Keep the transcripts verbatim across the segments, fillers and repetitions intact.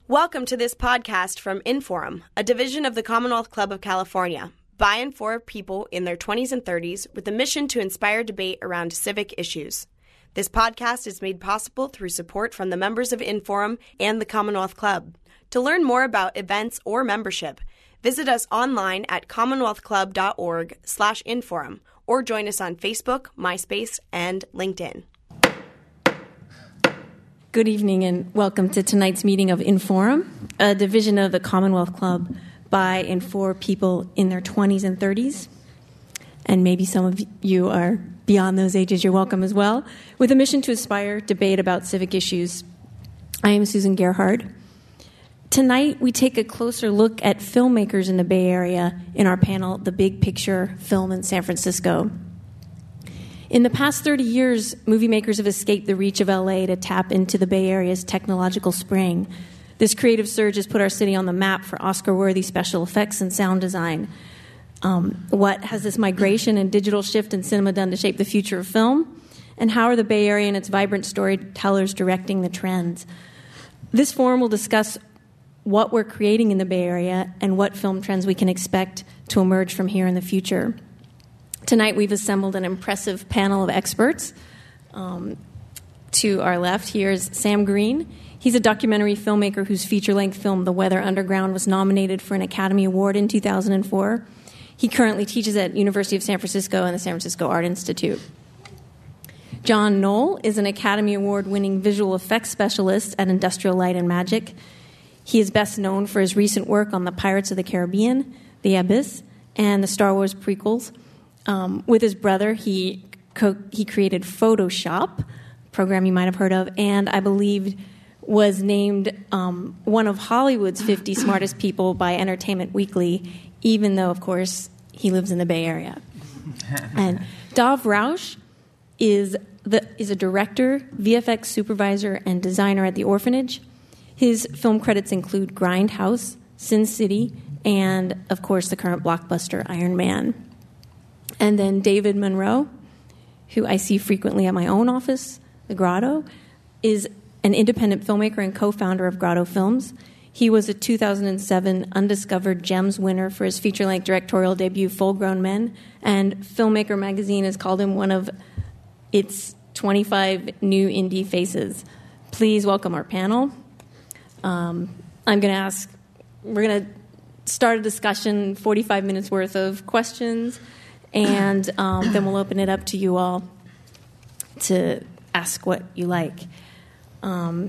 Welcome to this podcast from Inforum, a division of the Commonwealth Club of California, by and for people in their twenties and thirties with a mission to inspire debate around civic issues. This podcast is made possible through support from the members of Inforum and the Commonwealth Club. To learn more about events or membership, visit us online at commonwealthclub.org slash Inforum or join us on Facebook, MySpace, and LinkedIn. Good evening and welcome to tonight's meeting of Inforum, a division of the Commonwealth Club by and for people in their twenties and thirties. And maybe some of you are beyond those ages, you're welcome as well, with a mission to inspire debate about civic issues. I am Susan Gerhard. Tonight we take a closer look at filmmakers in the Bay Area in our panel, The Big Picture Film in San Francisco. In the past thirty years, movie makers have escaped the reach of L A to tap into the Bay Area's technological spring. This creative surge has put our city on the map for Oscar-worthy special effects and sound design. Um, what has this migration and digital shift in cinema done to shape the future of film? And how are the Bay Area and its vibrant storytellers directing the trends? This forum will discuss what we're creating in the Bay Area and what film trends we can expect to emerge from here in the future. Tonight, we've assembled an impressive panel of experts. Um, to our left, here's Sam Green. He's a documentary filmmaker whose feature-length film, The Weather Underground, was nominated for an Academy Award in two thousand four. He currently teaches at University of San Francisco and the San Francisco Art Institute. John Knoll is an Academy Award-winning visual effects specialist at Industrial Light and Magic. He is best known for his recent work on the Pirates of the Caribbean, The Abyss, and the Star Wars prequels. Um, with his brother, he co- he created Photoshop, a program you might have heard of, and I believe was named um, one of Hollywood's fifty smartest people by Entertainment Weekly, even though, of course, he lives in the Bay Area. And Dov Rausch is the is a director, V F X supervisor, and designer at The Orphanage. His film credits include Grindhouse, Sin City, and, of course, the current blockbuster Iron Man. And then David Monroe, who I see frequently at my own office, The Grotto, is an independent filmmaker and co-founder of Grotto Films. He was a two thousand seven Undiscovered Gems winner for his feature-length directorial debut, Full Grown Men, and Filmmaker magazine has called him one of its twenty-five new indie faces. Please welcome our panel. Um, I'm going to ask, we're going to start a discussion, forty-five minutes worth of questions, and um, then we'll open it up to you all to ask what you like. Um,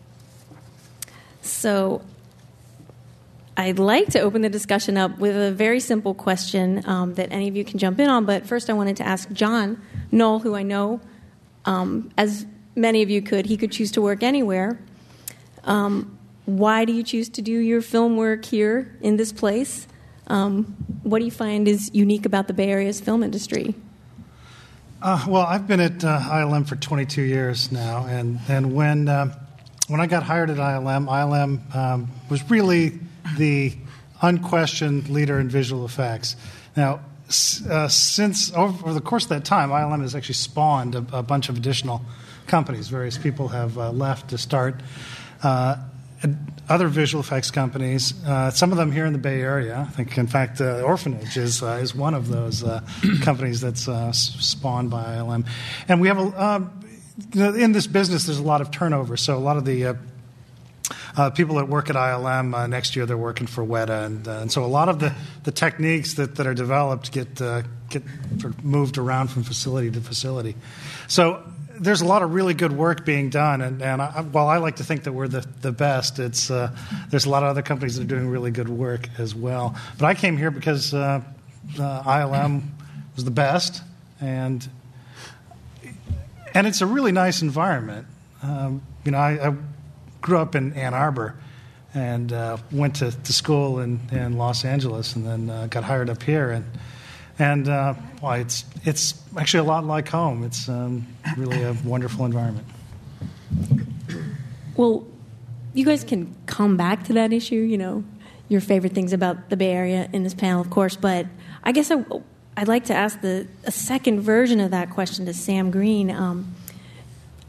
so I'd like to open the discussion up with a very simple question um, that any of you can jump in on. But first I wanted to ask John Knoll, who I know, um, as many of you could, he could choose to work anywhere. Um, why do you choose to do your film work here in this place? Um, what do you find is unique about the Bay Area's film industry? Uh, well, I've been at uh, I L M for twenty-two years now, and and when uh, when I got hired at I L M, I L M um, was really the unquestioned leader in visual effects. Now, uh, since over the course of that time, I L M has actually spawned a, a bunch of additional companies. Various people have uh, left to start Uh, other visual effects companies, uh, some of them here in the Bay Area. I think, in fact, uh, Orphanage is uh, is one of those uh, companies that's uh, spawned by I L M. And we have a uh, in this business, there's a lot of turnover. So a lot of the uh, uh, people that work at I L M uh, next year, they're working for Weta, and uh, and so a lot of the, the techniques that, that are developed get uh, get sort of moved around from facility to facility. So there's a lot of really good work being done, and, and I, while I like to think that we're the, the best, it's uh, there's a lot of other companies that are doing really good work as well. But I came here because uh, uh, I L M was the best, and and it's a really nice environment. Um, you know, I, I grew up in Ann Arbor and uh, went to, to school in, in Los Angeles, and then uh, got hired up here, and. And uh, well, it's it's actually a lot like home. It's um, really a wonderful environment. Well, you guys can come back to that issue, you know, your favorite things about the Bay Area in this panel, of course. But I guess I, I'd like to ask the a second version of that question to Sam Green. Um,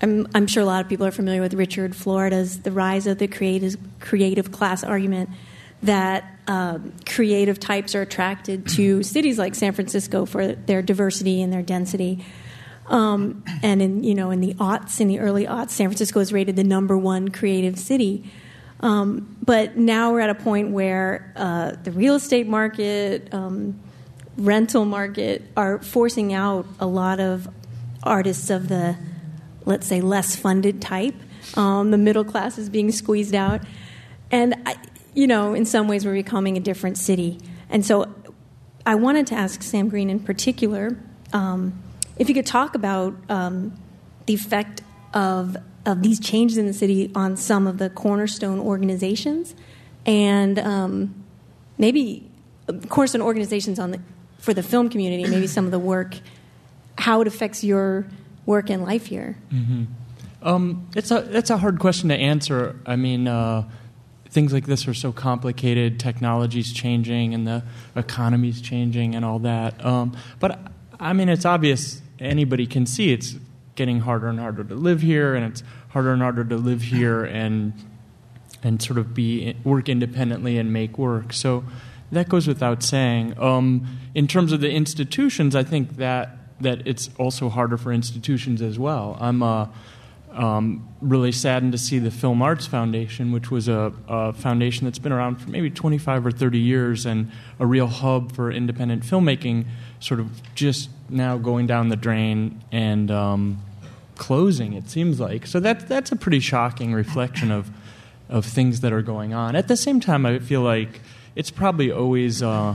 I'm, I'm sure a lot of people are familiar with Richard Florida's The Rise of the Creative, creative Class argument, that um, creative types are attracted to cities like San Francisco for their diversity and their density. Um, and in you know in the aughts, in the early aughts, San Francisco was rated the number one creative city. Um, but now we're at a point where uh, the real estate market, um, rental market are forcing out a lot of artists of the, let's say, less funded type. Um, the middle class is being squeezed out. And, I, you know, in some ways we're becoming a different city. And so I wanted to ask Sam Green in particular, um, if you could talk about um, the effect of of these changes in the city on some of the cornerstone organizations, and um, maybe cornerstone organizations on the for the film community, maybe some of the work, how it affects your work and life here. Mm-hmm. Um, it's a that's a hard question to answer. I mean, uh, things like this are so complicated. Technology's changing, and the economy's changing, and all that. Um, but I mean, it's obvious. Anybody can see it's getting harder and harder to live here, and it's harder and harder to live here and and sort of be work independently and make work. So that goes without saying. Um, in terms of the institutions, I think that that it's also harder for institutions as well. I'm uh, um, really saddened to see the Film Arts Foundation, which was a, a foundation that's been around for maybe twenty-five or thirty years and a real hub for independent filmmaking, sort of just now going down the drain and um, closing, it seems like. So that that's a pretty shocking reflection of of things that are going on. At the same time, I feel like it's probably always uh,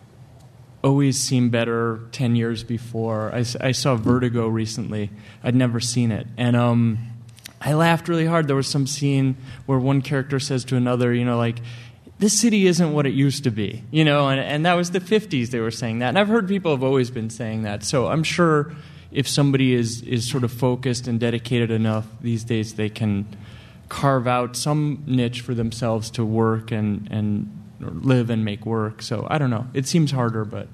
always seemed better ten years before. I, I saw Vertigo recently. I'd never seen it. And um, I laughed really hard. There was some scene where one character says to another, you know, like, this city isn't what it used to be, you know, and, and that was the fifties they were saying that. And I've heard people have always been saying that. So I'm sure if somebody is, is sort of focused and dedicated enough these days, they can carve out some niche for themselves to work and, and live and make work. So I don't know. It seems harder, but...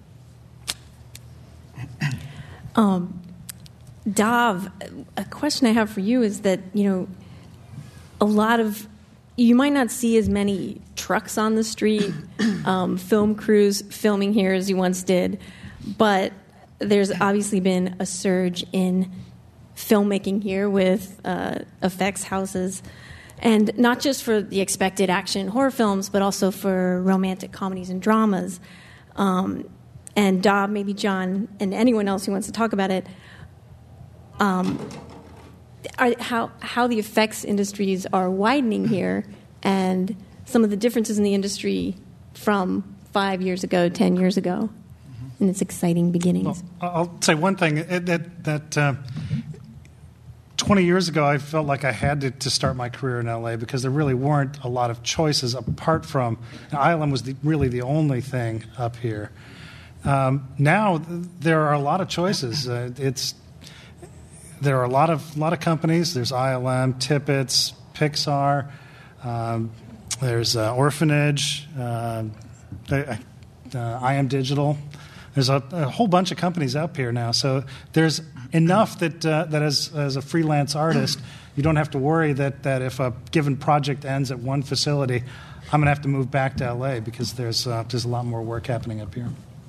Um, Dav, a question I have for you is that, you know, a lot of... You might not see as many trucks on the street, um, film crews filming here as you once did, but there's obviously been a surge in filmmaking here with uh, effects houses, and not just for the expected action horror films, but also for romantic comedies and dramas. Um, and Dav, maybe John, and anyone else who wants to talk about it, um, Are, how how the effects industries are widening here, and some of the differences in the industry from five years ago, ten years ago, mm-hmm. and its exciting beginnings. Well, I'll say one thing that that uh, twenty years ago, I felt like I had to, to start my career in L A because there really weren't a lot of choices apart from I L M was the, really the only thing up here. Um, now there are a lot of choices. Uh, it's There are a lot of lot of companies. There's I L M, Tippett, Pixar. Um, there's uh, Orphanage, uh, uh, I M Digital. There's a, a whole bunch of companies up here now. So there's enough that uh, that as as a freelance artist, you don't have to worry that, that if a given project ends at one facility, I'm going to have to move back to L A because there's uh, there's a lot more work happening up here.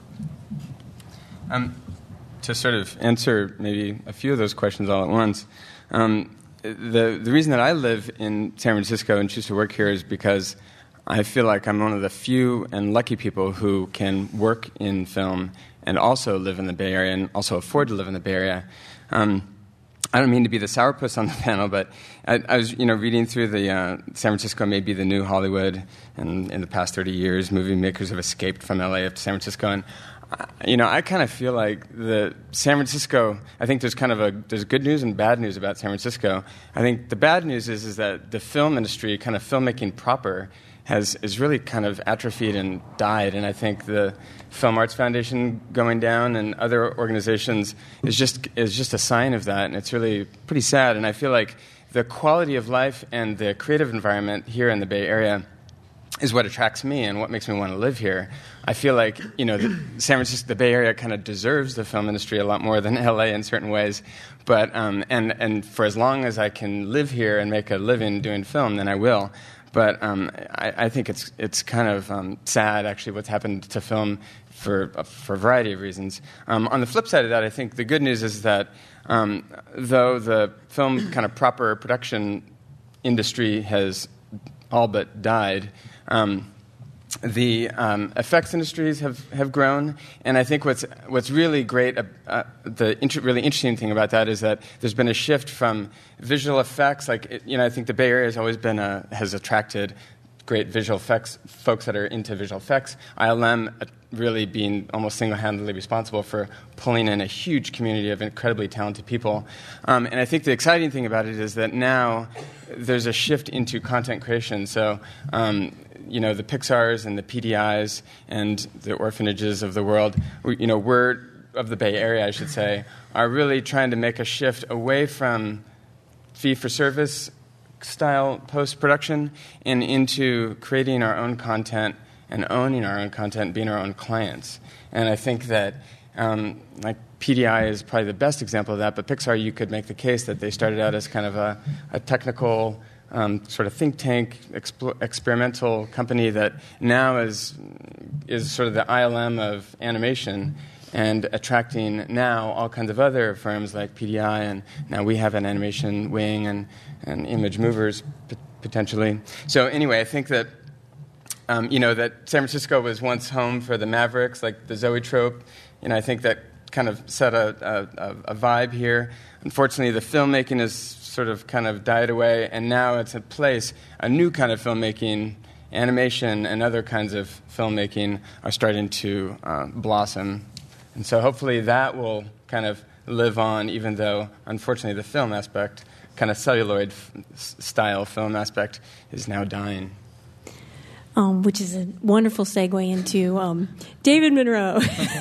Um. To sort of answer maybe a few of those questions all at once, um, the the reason that I live in San Francisco and choose to work here is because I feel like I'm one of the few and lucky people who can work in film and also live in the Bay Area and also afford to live in the Bay Area. Um, I don't mean to be the sourpuss on the panel, but I, I was, you know, reading through the uh, San Francisco may be the new Hollywood, and in the past thirty years, movie makers have escaped from L A up to San Francisco, and you know, I kind of feel like the San Francisco, I think there's kind of a, there's good news and bad news about San Francisco. I think the bad news is, is that the film industry, kind of filmmaking proper, has is really kind of atrophied and died. And I think the Film Arts Foundation going down and other organizations is just is just a sign of that. And it's really pretty sad. And I feel like the quality of life and the creative environment here in the Bay Area is what attracts me and what makes me want to live here. I feel like, you know, the San Francisco, the Bay Area kind of deserves the film industry a lot more than L A in certain ways. But, um, and, and for as long as I can live here and make a living doing film, then I will. But um, I, I think it's it's kind of um, sad, actually, what's happened to film for for a variety of reasons. Um, on the flip side of that, I think the good news is that um, though the film kind of proper production industry has all but died, um, the um, effects industries have, have grown, and I think what's what's really great, uh, uh, the inter- really interesting thing about that is that there's been a shift from visual effects. Like it, you know, I think the Bay Area has always been a, has attracted great visual effects folks that are into visual effects. I L M really being almost single-handedly responsible for pulling in a huge community of incredibly talented people. Um, and I think the exciting thing about it is that now there's a shift into content creation. So, um, you know, the Pixars and the P D Is and the orphanages of the world, we, you know, we're, of the Bay Area, I should say, are really trying to make a shift away from fee-for-service style post-production and into creating our own content and owning our own content, being our own clients. And I think that, um, like, P D I is probably the best example of that, but Pixar, you could make the case that they started out as kind of a, a technical um, sort of think tank, exp- experimental company that now is is sort of the I L M of animation and attracting now all kinds of other firms like P D I, and now we have an animation wing and, and Image Movers p- potentially. So anyway, I think that Um, you know, that San Francisco was once home for the Mavericks, like the Zoetrope. You know, I think that kind of set a, a, a vibe here. Unfortunately, the filmmaking has sort of kind of died away, and now it's a place, a new kind of filmmaking, animation, and other kinds of filmmaking are starting to uh, blossom. And so hopefully that will kind of live on, even though, unfortunately, the film aspect, kind of celluloid f- style film aspect, is now dying. Um, which is a wonderful segue into um, David Monroe,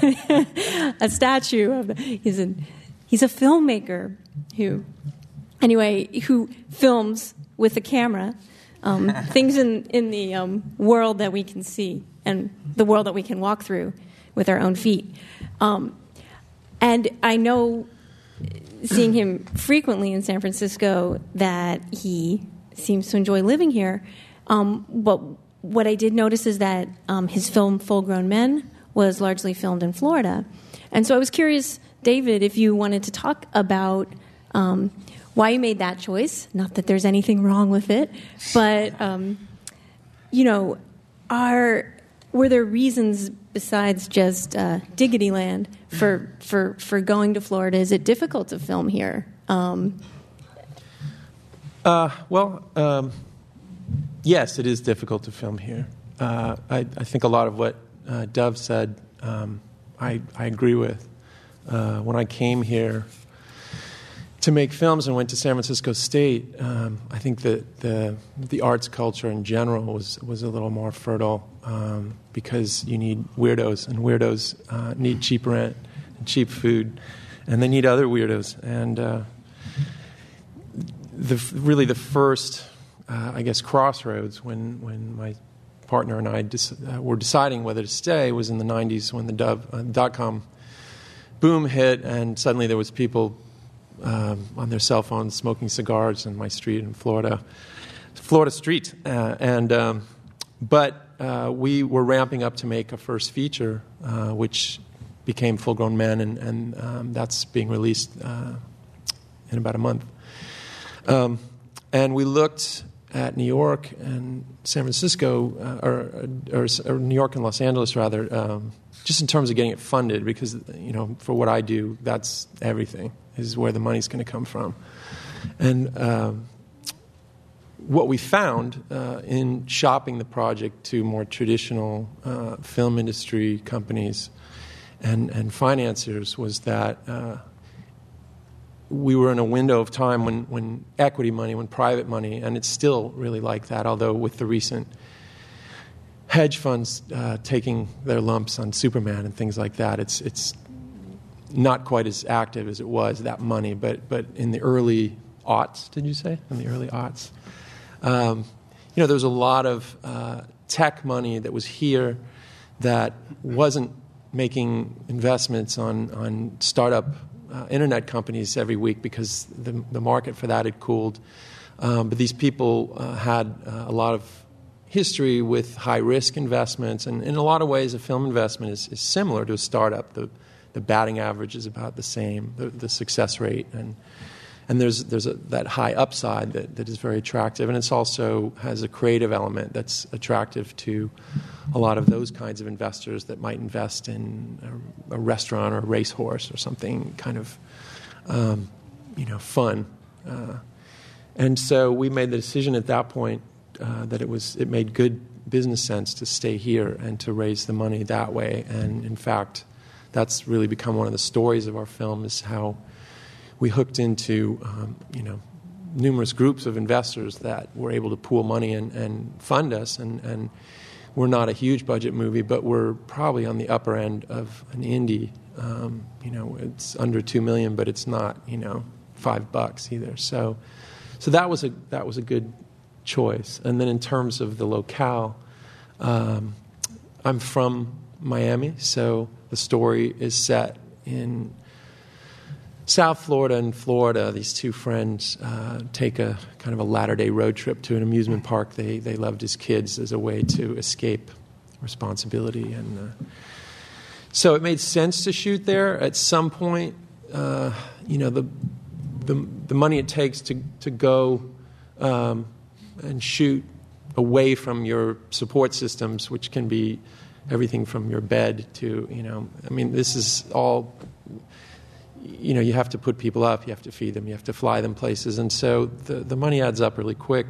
a statue of. He's a he's a filmmaker who, anyway, who films with a camera um, things in in the um, world that we can see and the world that we can walk through with our own feet. Um, and I know, seeing him frequently in San Francisco, that he seems to enjoy living here, um, but. What I did notice is that um, his film Full Grown Men was largely filmed in Florida. And so I was curious, David, if you wanted to talk about um, why you made that choice. Not that there's anything wrong with it, but, um, you know, are were there reasons besides just uh, Diggityland for, for, for going to Florida? Is it difficult to film here? Um, uh, well... Um Yes, it is difficult to film here. Uh, I, I think a lot of what uh, Dove said, um, I, I agree with. Uh, when I came here to make films and went to San Francisco State, um, I think that the the arts culture in general was, was a little more fertile um, because you need weirdos, and weirdos uh, need cheap rent and cheap food, and they need other weirdos. And uh, the really the first... Uh, I guess crossroads when, when my partner and I dis- uh, were deciding whether to stay was in the nineties when the Dove, uh, dot-com boom hit, and suddenly there was people um, on their cell phones smoking cigars in my street in Florida, Florida Street. Uh, and um, but uh, we were ramping up to make a first feature, uh, which became Full Grown Men, and, and um, that's being released uh, in about a month. Um, and we looked at New York and San Francisco, uh, or, or, or New York and Los Angeles, rather, um, just in terms of getting it funded, because, you know, for what I do, that's everything, is where the money's going to come from. And um, what we found uh, in shopping the project to more traditional uh, film industry companies and, and financiers was that uh, we were in a window of time when, when equity money, when private money, and it's still really like that, although with the recent hedge funds uh, taking their lumps on Superman and things like that, it's it's not quite as active as it was, that money. But but in the early aughts, did you say? In the early aughts, um, you know, there was a lot of uh, tech money that was here that wasn't making investments on, on startup uh, internet companies every week because the, the market for that had cooled. Um, but these people uh, had uh, a lot of history with high-risk investments. And in a lot of ways, a film investment is, is similar to a startup. The, the batting average is about the same, the, the success rate. And and there's there's a, that high upside that, that is very attractive. And it also has a creative element that's attractive to a lot of those kinds of investors that might invest in a, a restaurant or a racehorse or something kind of, um, you know, fun. Uh, and so we made the decision at that point uh, that it was it made good business sense to stay here and to raise the money that way. And in fact, that's really become one of the stories of our film, is how we hooked into, um, you know, numerous groups of investors that were able to pool money and, and fund us. And, and we're not a huge budget movie, but we're probably on the upper end of an indie. Um, you know, it's under two million, but it's not, you know, five bucks either. So, so that was a that was a good choice. And then in terms of the locale, um, I'm from Miami, so the story is set in South Florida and Florida. These two friends uh, take a kind of a latter-day road trip to an amusement park they they loved as kids as a way to escape responsibility. And uh, so it made sense to shoot there. At some point, uh, you know, the, the the money it takes to, to go um, and shoot away from your support systems, which can be everything from your bed to, you know, I mean, this is all... You know, you have to put people up, you have to feed them, you have to fly them places, and so the, the money adds up really quick.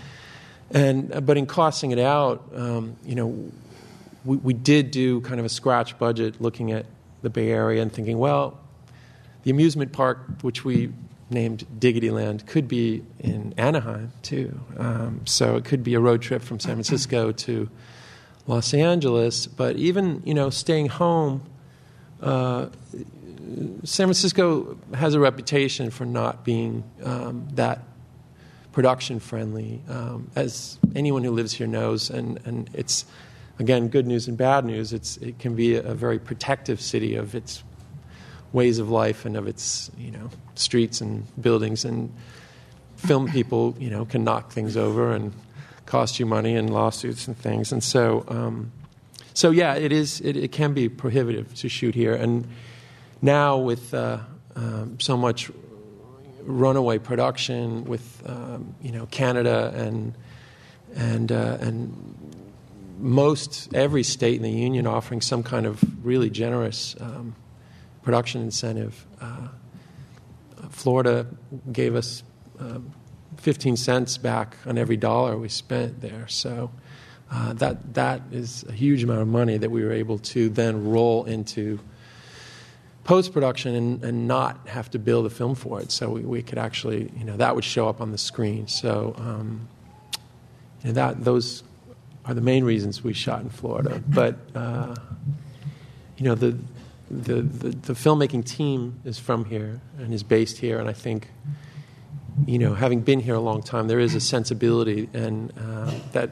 And but in costing it out, um, you know, we, we did do kind of a scratch budget, looking at the Bay Area and thinking, well, the amusement park, which we named Diggityland, could be in Anaheim too. Um, so it could be a road trip from San Francisco to Los Angeles. But even, you know, staying home. Uh, San Francisco has a reputation for not being um, that production friendly, um, as anyone who lives here knows. And, and it's, again, good news and bad news. It's, it can be a, a very protective city of its ways of life and of its, you know, streets and buildings. And film people, you know, can knock things over and cost you money and lawsuits and things. And so, um, so yeah, it is. It, it can be prohibitive to shoot here. And now, with uh, um, so much runaway production, with um, you know, Canada and and uh, and most every state in the union offering some kind of really generous um, production incentive, uh, Florida gave us uh, fifteen cents back on every dollar we spent there. So uh, that that is a huge amount of money that we were able to then roll into post-production and, and not have to build a film for it. So we, we could actually, you know, that would show up on the screen. So um, you know, that those are the main reasons we shot in Florida. But, uh, you know, the, the, the, the filmmaking team is from here and is based here. And I think, you know, having been here a long time, there is a sensibility and uh, that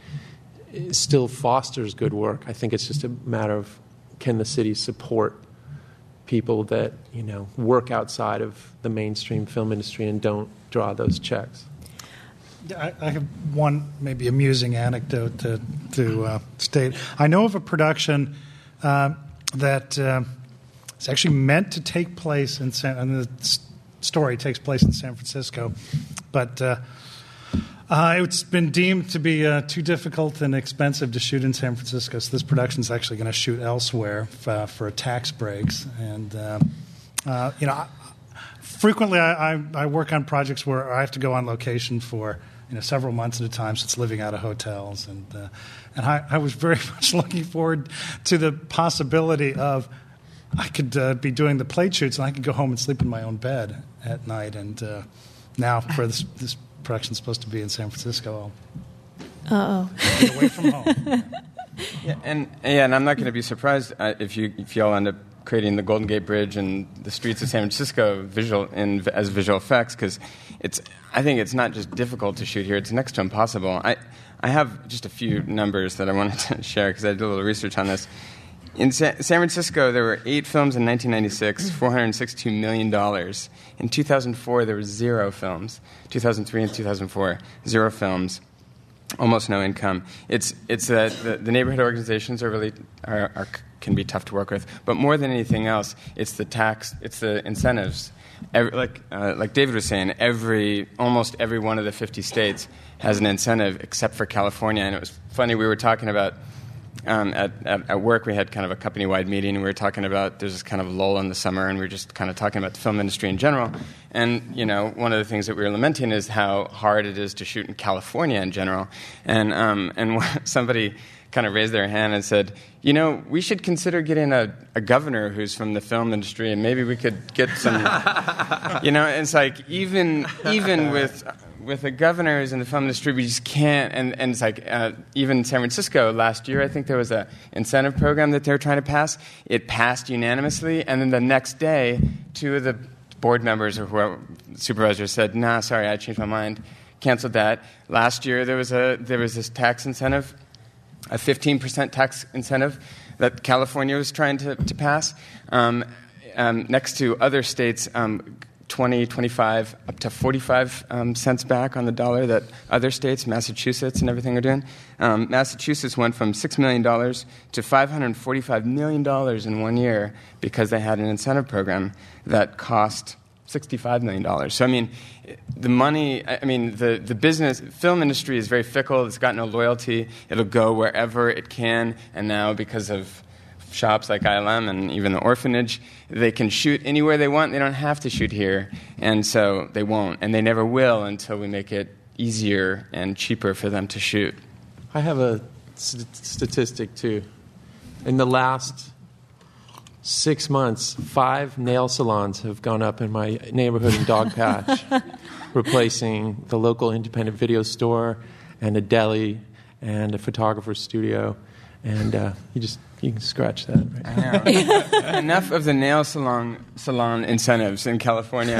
still fosters good work. I think it's just a matter of, can the city support people that, you know, work outside of the mainstream film industry and don't draw those checks. I, I have one maybe amusing anecdote to, to uh, state. I know of a production uh, that uh, is actually meant to take place in San, and the story takes place in San Francisco, but uh, uh, it's been deemed to be uh, too difficult and expensive to shoot in San Francisco, so this production is actually going to shoot elsewhere uh, for tax breaks. And uh, uh, you know, I, frequently I, I, I work on projects where I have to go on location for, you know, several months at a time, so it's living out of hotels. And uh, and I, I was very much looking forward to the possibility of I could uh, be doing the plate shoots and I could go home and sleep in my own bed at night. And uh, now for this this. Production's supposed to be in San Francisco. Uh oh. Get away from home. Yeah, and yeah, and I'm not going to be surprised uh, if you if y'all end up creating the Golden Gate Bridge and the streets of San Francisco visual in, as visual effects, because it's. I think it's not just difficult to shoot here; it's next to impossible. I I have just a few numbers that I wanted to share because I did a little research on this. In Sa- San Francisco, there were eight films in nineteen ninety-six, four hundred sixty-two million dollars. In two thousand four, there were zero films. two thousand three and two thousand four, zero films, almost no income. It's it's uh, the, the neighborhood organizations are really are, are can be tough to work with, but more than anything else, it's the tax, it's the incentives. Every, like uh, like David was saying, every almost every one of the fifty states has an incentive except for California. And it was funny, we were talking about. Um, at, at, at work, we had kind of a company-wide meeting, and we were talking about there's this kind of lull in the summer, and we were just kind of talking about the film industry in general. And, you know, one of the things that we were lamenting is how hard it is to shoot in California in general. And um, and somebody kind of raised their hand and said, you know, we should consider getting a, a governor who's from the film industry, and maybe we could get some, you know, it's like even even with... With the governor who's in the film industry, we just can't. And, and it's like uh, even in San Francisco last year, I think there was an incentive program that they were trying to pass. It passed unanimously, and then the next day, two of the board members or whoever supervisors said, "Nah, sorry, I changed my mind, canceled that." Last year, there was a there was this tax incentive, a fifteen percent tax incentive that California was trying to to pass, um, um, next to other states. Um, twenty, twenty-five, up to forty-five um, cents back on the dollar that other states, Massachusetts and everything are doing. Um, Massachusetts went from six million dollars to five hundred forty-five million dollars in one year because they had an incentive program that cost sixty-five million dollars. So, I mean, the money, I mean, the, the business, film industry is very fickle. It's got no loyalty. It'll go wherever it can. And now because of shops like I L M and even the orphanage, they can shoot anywhere they want. They don't have to shoot here, and so they won't, and they never will until we make it easier and cheaper for them to shoot. I have a st- statistic, too. In the last six months, five nail salons have gone up in my neighborhood in Dogpatch, replacing the local independent video store and a deli and a photographer's studio. And uh, you just you can scratch that. Right? Enough of the nail salon salon incentives in California.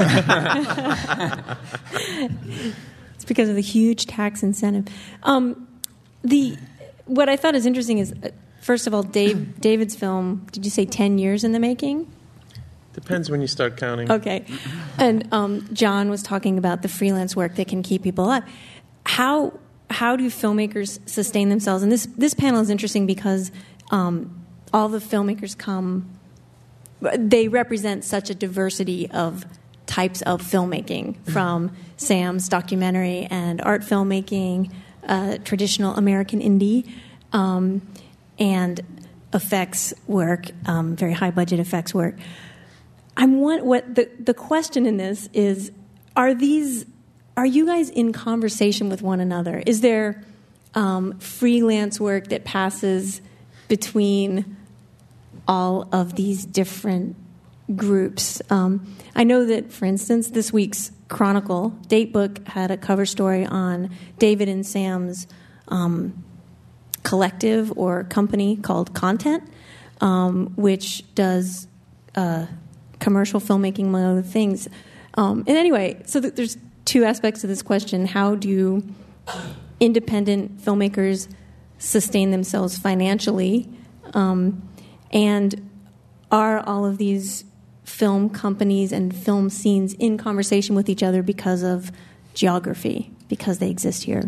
It's because of the huge tax incentive. Um, the what I thought is interesting is, uh, first of all, Dave David's film. Did you say ten years in the making? Depends when you start counting. Okay, and um, John was talking about the freelance work that can keep people alive. How how do filmmakers sustain themselves? And this this panel is interesting because um, all the filmmakers come. They represent such a diversity of types of filmmaking, from Sam's documentary and art filmmaking, uh, traditional American indie, um, and effects work, um, very high budget effects work. I'm one, what the the question in this is: Are these? Are you guys in conversation with one another? Is there um, freelance work that passes between all of these different groups? Um, I know that, for instance, this week's Chronicle Datebook had a cover story on David and Sam's um, collective or company called Content, um, which does uh, commercial filmmaking, among other things. Um, and anyway, so th- there's two aspects to this question. How do independent filmmakers sustain themselves financially? Um, and are all of these film companies and film scenes in conversation with each other because of geography, because they exist here?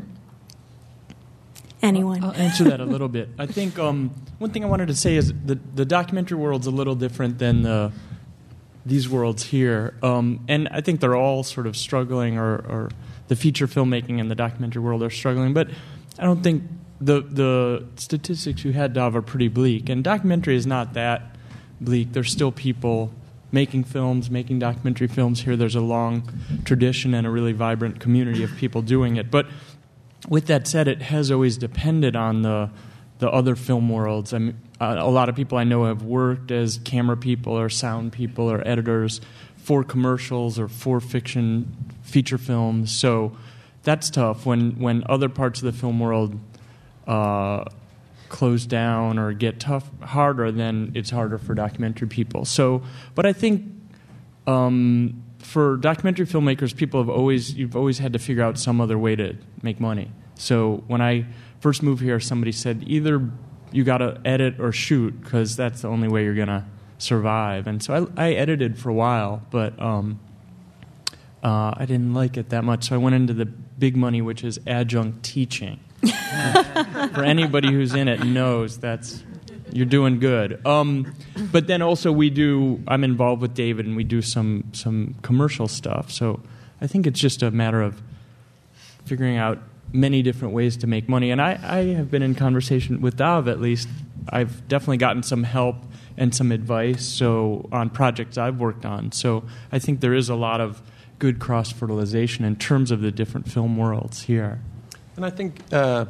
Anyone? I'll answer that a little bit. I think um, one thing I wanted to say is the, the documentary world's a little different than the these worlds here. Um, and I think they're all sort of struggling, or, or the feature filmmaking and the documentary world are struggling. But I don't think the the statistics you had, Dav, are pretty bleak. And documentary is not that bleak. There's still people making films, making documentary films here. There's a long tradition and a really vibrant community of people doing it. But with that said, it has always depended on the the other film worlds. I mean, uh, a lot of people I know have worked as camera people or sound people or editors for commercials or for fiction feature films. So that's tough when, when other parts of the film world uh, close down or get tough harder, then it's harder for documentary people. So, but I think um, for documentary filmmakers, people have always you've always had to figure out some other way to make money. So when I first moved here, somebody said either you got to edit or shoot because that's the only way you're gonna survive. And so I, I edited for a while, but um, uh, I didn't like it that much. So I went into the big money, which is adjunct teaching. For anybody who's in it knows that's you're doing good. Um, but then also we do. I'm involved with David, and we do some some commercial stuff. So I think it's just a matter of figuring out many different ways to make money. And I, I have been in conversation with Dav. At least I've definitely gotten some help and some advice. So on projects I've worked on. So I think there is a lot of good cross fertilization in terms of the different film worlds here. And I think uh,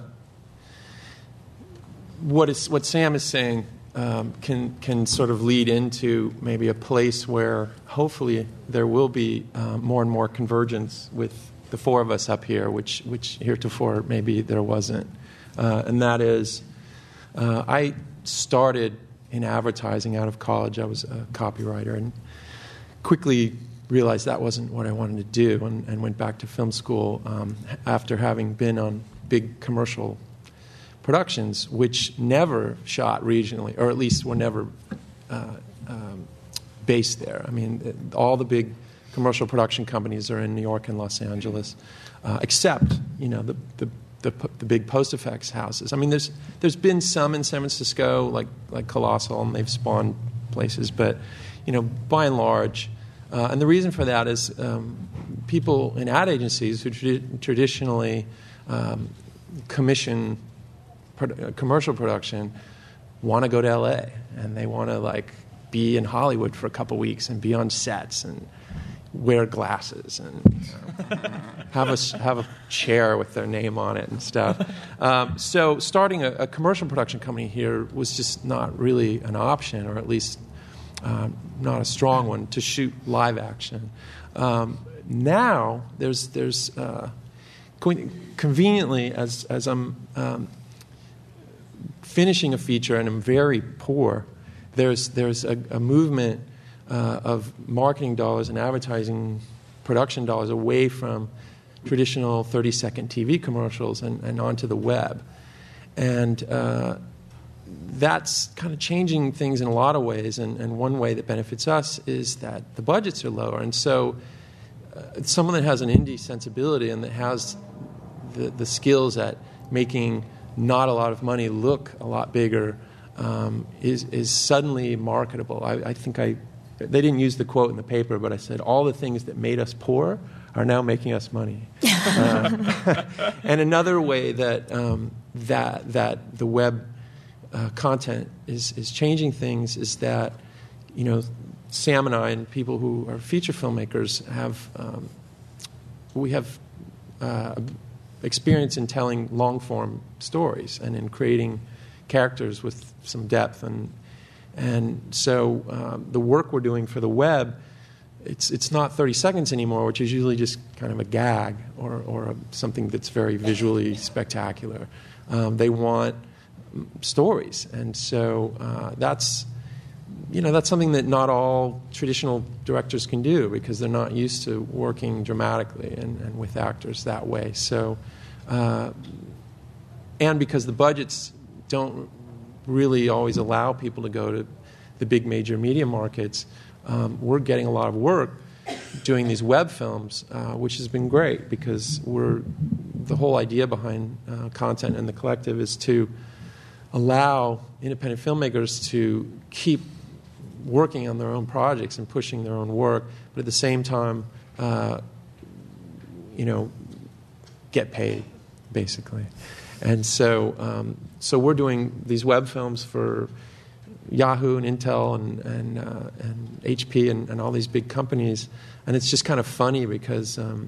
what is what Sam is saying um, can can sort of lead into maybe a place where hopefully there will be uh, more and more convergence with the four of us up here, which which heretofore maybe there wasn't. Uh, and that is, uh, I started in advertising out of college. I was a copywriter and quickly realized that wasn't what I wanted to do, and, and went back to film school um, after having been on big commercial productions, which never shot regionally, or at least were never uh, um, based there. I mean, all the big commercial production companies are in New York and Los Angeles, uh, except you know the, the the the big post effects houses. I mean, there's there's been some in San Francisco, like like Colossal, and they've spawned places, but you know, by and large. Uh, and the reason for that is um, people in ad agencies who tra- traditionally um, commission pro- commercial production want to go to L A, and they want to like be in Hollywood for a couple weeks and be on sets and wear glasses and you know, have a have a chair with their name on it and stuff. Um, so starting a, a commercial production company here was just not really an option, or at least Um, not a strong one, to shoot live action. Um, now there's there's uh, co- conveniently as as I'm um, finishing a feature and I'm very poor, there's there's a, a movement uh, of marketing dollars and advertising production dollars away from traditional thirty second T V commercials and, and onto the web, and uh, that's kind of changing things in a lot of ways, and, and one way that benefits us is that the budgets are lower. And so uh, someone that has an indie sensibility and that has the, the skills at making not a lot of money look a lot bigger um, is, is suddenly marketable. I, I think I, they didn't use the quote in the paper, but I said, all the things that made us poor are now making us money. uh, and another way that, um, that, that the web Uh, content is, is changing things is that, you know, Sam and I and people who are feature filmmakers have, um, we have uh, experience in telling long-form stories and in creating characters with some depth. And and so um, the work we're doing for the web, it's it's not thirty seconds anymore, which is usually just kind of a gag or, or a, something that's very visually spectacular. Um, they want stories, and so uh, that's you know that's something that not all traditional directors can do because they're not used to working dramatically and, and with actors that way. So, uh, and because the budgets don't really always allow people to go to the big major media markets, um, we're getting a lot of work doing these web films, uh, which has been great because we're the whole idea behind uh, Content and the Collective is to allow independent filmmakers to keep working on their own projects and pushing their own work, but at the same time, uh, you know, get paid, basically. And so, um, so we're doing these web films for Yahoo and Intel and and, uh, and H P and, and all these big companies, and it's just kind of funny because, um,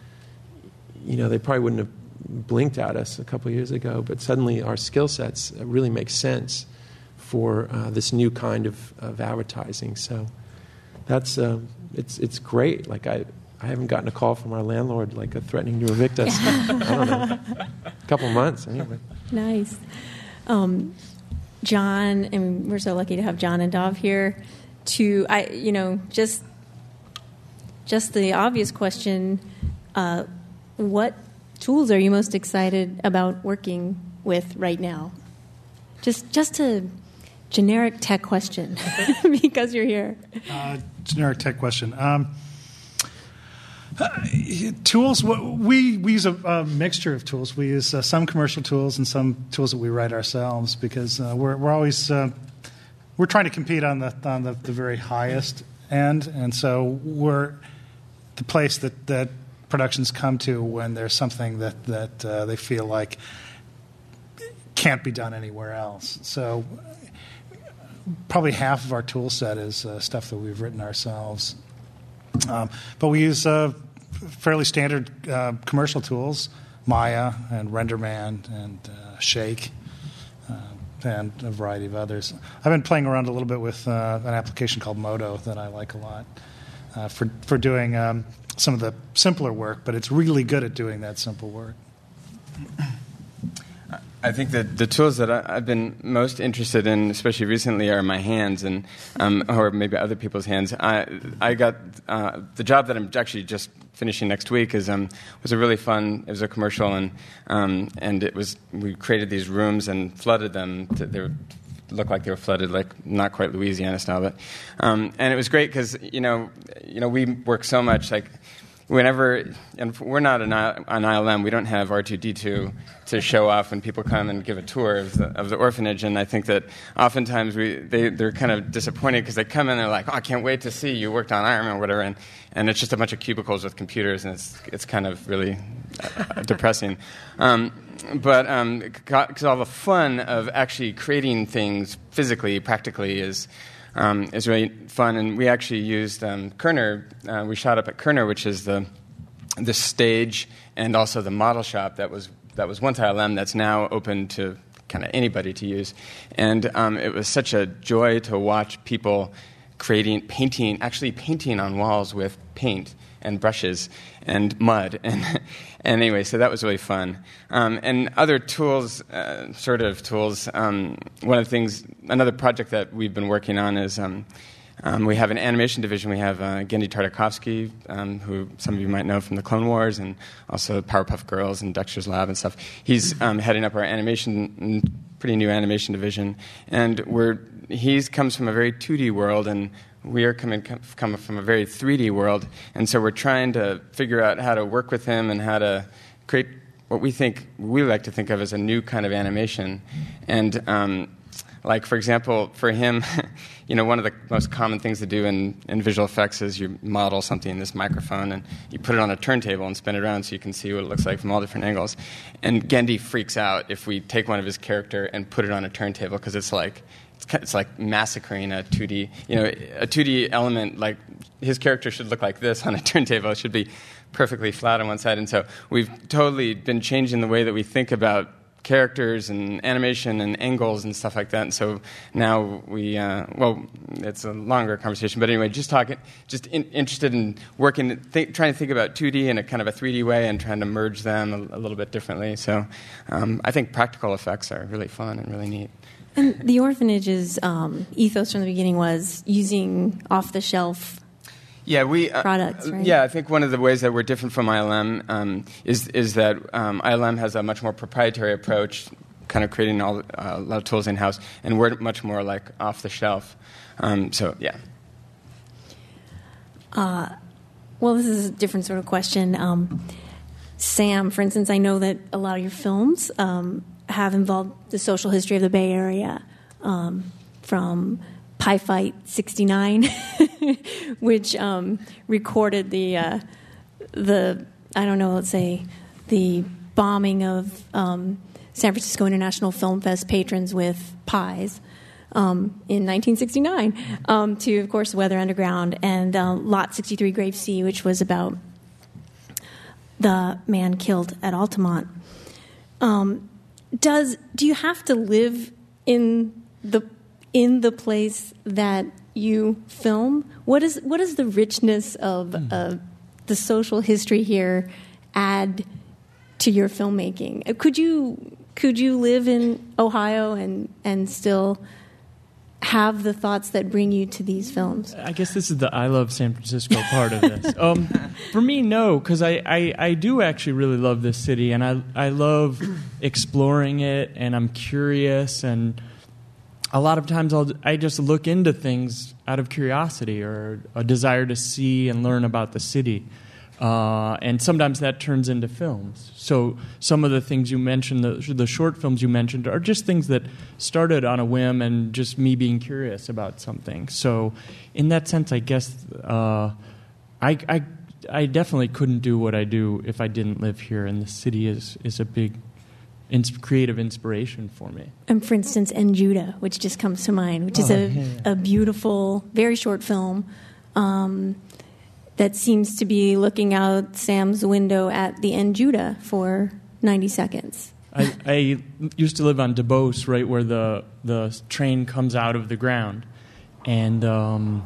you know, they probably wouldn't have blinked at us a couple of years ago, but suddenly our skill sets really make sense for uh, this new kind of, of advertising. So that's uh, it's it's great. Like I, I haven't gotten a call from our landlord like a threatening to evict us. I don't know, a couple months anyway. Nice. um, John, and we're so lucky to have John and Dov here. To I, you know, just just the obvious question: uh, what tools are you most excited about working with right now? Just just a generic tech question, because you're here. Uh, generic tech question. Um, uh, tools. We we use a, a mixture of tools. We use uh, some commercial tools and some tools that we write ourselves, because uh, we're we're always uh, we're trying to compete on the on the, the very highest end, and so we're the place that, that productions come to when there's something that that uh, they feel like can't be done anywhere else. So probably half of our tool set is uh, stuff that we've written ourselves. Um, but we use uh, fairly standard uh, commercial tools, Maya and RenderMan and uh, Shake, uh, and a variety of others. I've been playing around a little bit with uh, an application called Modo that I like a lot uh, for, for doing um, some of the simpler work, but it's really good at doing that simple work. I think that the tools that I, I've been most interested in, especially recently, are my hands, and um, or maybe other people's hands. I I got uh, the job that I'm actually just finishing next week is um was a really fun. It was a commercial, and um and it was we created these rooms and flooded them. To, they were, looked like they were flooded, like not quite Louisiana style, but um, and it was great because you know you know we work so much like. Whenever, and we're not an, an I L M, we don't have R two D two to show off when people come and give a tour of the, of the orphanage, and I think that oftentimes we they, they're kind of disappointed because they come in and they're like, oh, I can't wait to see you worked on Iron Man or whatever, and, and it's just a bunch of cubicles with computers, and it's it's kind of really uh, depressing. Um, but because um, all the fun of actually creating things physically, practically is... Um, is really fun, and we actually used um, Kerner. Uh, we shot up at Kerner, which is the the stage and also the model shop that was that was once I L M that's now open to kind of anybody to use. And um, it was such a joy to watch people creating, painting, actually painting on walls with paint and brushes and mud. And, and anyway, so that was really fun. Um, and other tools, uh, sort of tools, um, one of the things, another project that we've been working on is um, um, we have an animation division. We have uh, Genndy Tartakovsky, um, who some of you might know from the Clone Wars, and also Powerpuff Girls and Dexter's Lab and stuff. He's um, heading up our animation, pretty new animation division. And we're, he comes from a very two D world, and we are coming, coming from a very three D world, and so we're trying to figure out how to work with him and how to create what we think, we like to think of as a new kind of animation. And um, like, for example, for him, you know, one of the most common things to do in, in visual effects is you model something in this microphone and you put it on a turntable and spin it around so you can see what it looks like from all different angles. And Genndy freaks out if we take one of his character and put it on a turntable, because it's like, it's like massacring a two D, you know, a two D element. Like his character should look like this on a turntable. It should be perfectly flat on one side. And so we've totally been changing the way that we think about characters and animation and angles and stuff like that. And so now we, uh, well, it's a longer conversation, but anyway, just talking, just in, interested in working, th- trying to think about two D in a kind of a three D way and trying to merge them a, a little bit differently. So um, I think practical effects are really fun and really neat. And the orphanage's um, ethos from the beginning was using off-the-shelf yeah, we, uh, products, right? Yeah, I think one of the ways that we're different from I L M um, is is that um, I L M has a much more proprietary approach, kind of creating all, uh, a lot of tools in-house, and we're much more like off-the-shelf. Um, so, yeah. Uh, well, this is a different sort of question. Um, Sam, for instance, I know that a lot of your films um, have involved the social history of the Bay Area, um, from Pie Fight sixty-nine, which um, recorded the, uh, the I don't know, let's say, the bombing of um, San Francisco International Film Fest patrons with pies um, in nineteen sixty-nine, um, to, of course, Weather Underground, and uh, Lot sixty-three Grave C, which was about the man killed at Altamont. Um, Does do you have to live in the in the place that you film? What is what is the richness of uh, the social history here add to your filmmaking? Could you could you live in Ohio and, and still have the thoughts that bring you to these films? I guess this is the I love San Francisco part of this. Um, for me, no, because I, I, I do actually really love this city, and I I love exploring it, and I'm curious, and a lot of times I'll I just look into things out of curiosity or a desire to see and learn about the city. Uh, and sometimes that turns into films. So some of the things you mentioned, the, the short films you mentioned, are just things that started on a whim and just me being curious about something. So in that sense, I guess uh, I, I, I definitely couldn't do what I do if I didn't live here, and the city is, is a big ins- creative inspiration for me. And for instance, En Judah, which just comes to mind, which is Oh, a, yeah. a beautiful, very short film um, that seems to be looking out Sam's window at the En Judah for ninety seconds. I, I used to live on DuBose, right where the the train comes out of the ground, and um,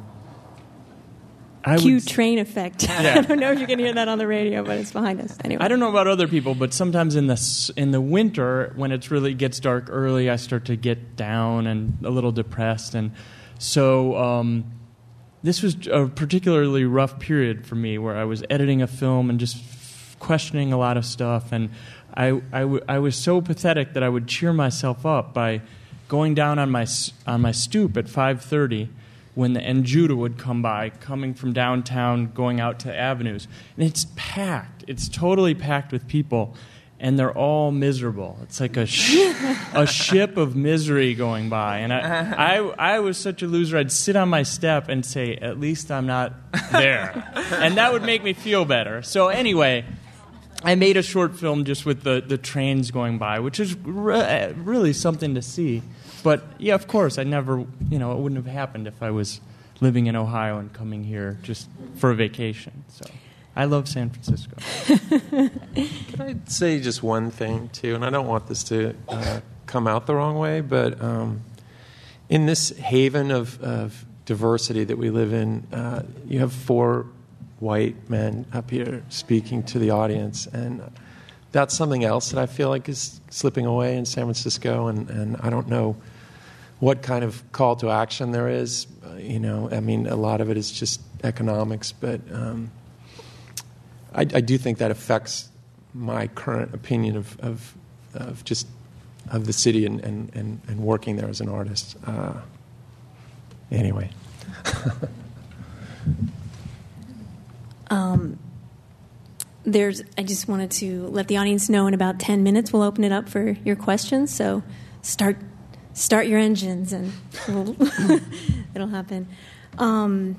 I Cue would, train effect. Yeah. I don't know if you can hear that on the radio, but it's behind us. Anyway, I don't know about other people, but sometimes in the s- in the winter when it really gets dark early, I start to get down and a little depressed, and so um, this was a particularly rough period for me where I was editing a film and just f- questioning a lot of stuff, and I, I, w- I was so pathetic that I would cheer myself up by going down on my s- on my stoop at five thirty when the En Judah would come by, coming from downtown, going out to avenues. And it's packed. It's totally packed with people, and they're all miserable. It's like a sh- a ship of misery going by. And I, I, I was such a loser, I'd sit on my step and say, at least I'm not there. And that would make me feel better. So anyway, I made a short film just with the, the trains going by, which is re- really something to see. But, yeah, of course, I never, you know, it wouldn't have happened if I was living in Ohio and coming here just for a vacation. So I love San Francisco. Could I say just one thing, too? And I don't want this to uh, come out the wrong way, but um, in this haven of, of diversity that we live in, uh, you have four white men up here speaking to the audience, and that's something else that I feel like is slipping away in San Francisco, and, and I don't know what kind of call to action there is. Uh, you know, I mean, a lot of it is just economics, but um, I, I do think that affects my current opinion of, of, of just of the city and, and, and, and working there as an artist. Uh, anyway. Um, there's. I just wanted to let the audience know in about ten minutes we'll open it up for your questions. So start start your engines and we'll it'll happen. Um,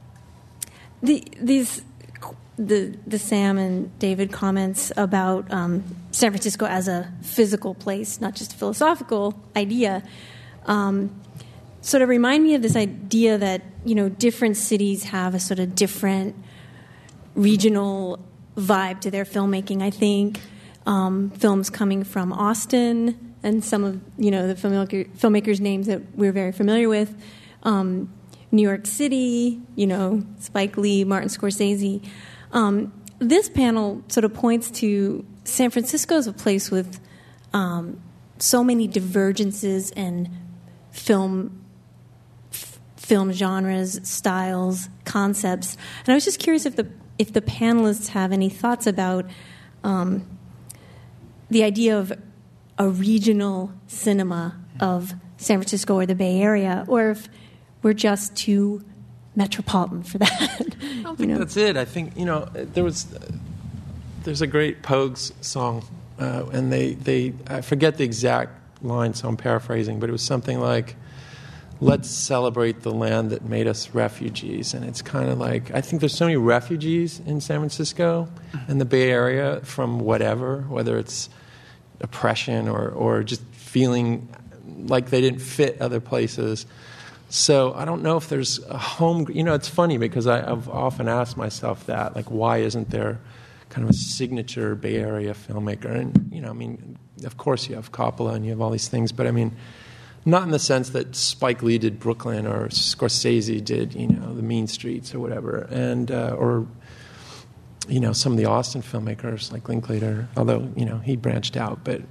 the these the the Sam and David comments about um, San Francisco as a physical place, not just a philosophical idea. Um, sort of remind me of this idea that, you know, different cities have a sort of different regional vibe to their filmmaking. I think um, films coming from Austin and some of, you know, the filmmaker, filmmakers' names that we're very familiar with, um, New York City, you know, Spike Lee, Martin Scorsese. Um, this panel sort of points to San Francisco as a place with um, so many divergences and film f- film genres, styles, concepts. And I was just curious if the if the panelists have any thoughts about um, the idea of a regional cinema of San Francisco or the Bay Area, or if we're just too metropolitan for that. I don't you think know? that's it. I think, you know, there was, there's a great Pogues song, uh, and they, they, I forget the exact line, so I'm paraphrasing, but it was something like, let's celebrate the land that made us refugees. And it's kind of like, I think there's so many refugees in San Francisco and the Bay Area from whatever, whether it's oppression or, or just feeling like they didn't fit other places. So I don't know if there's a home, you know, it's funny because I, I've often asked myself that, like, why isn't there kind of a signature Bay Area filmmaker? And, you know, I mean, of course you have Coppola and you have all these things, but I mean, not in the sense that Spike Lee did Brooklyn or Scorsese did, you know, the Mean Streets or whatever, and uh, or, you know, some of the Austin filmmakers like Linklater, although, you know, he branched out. But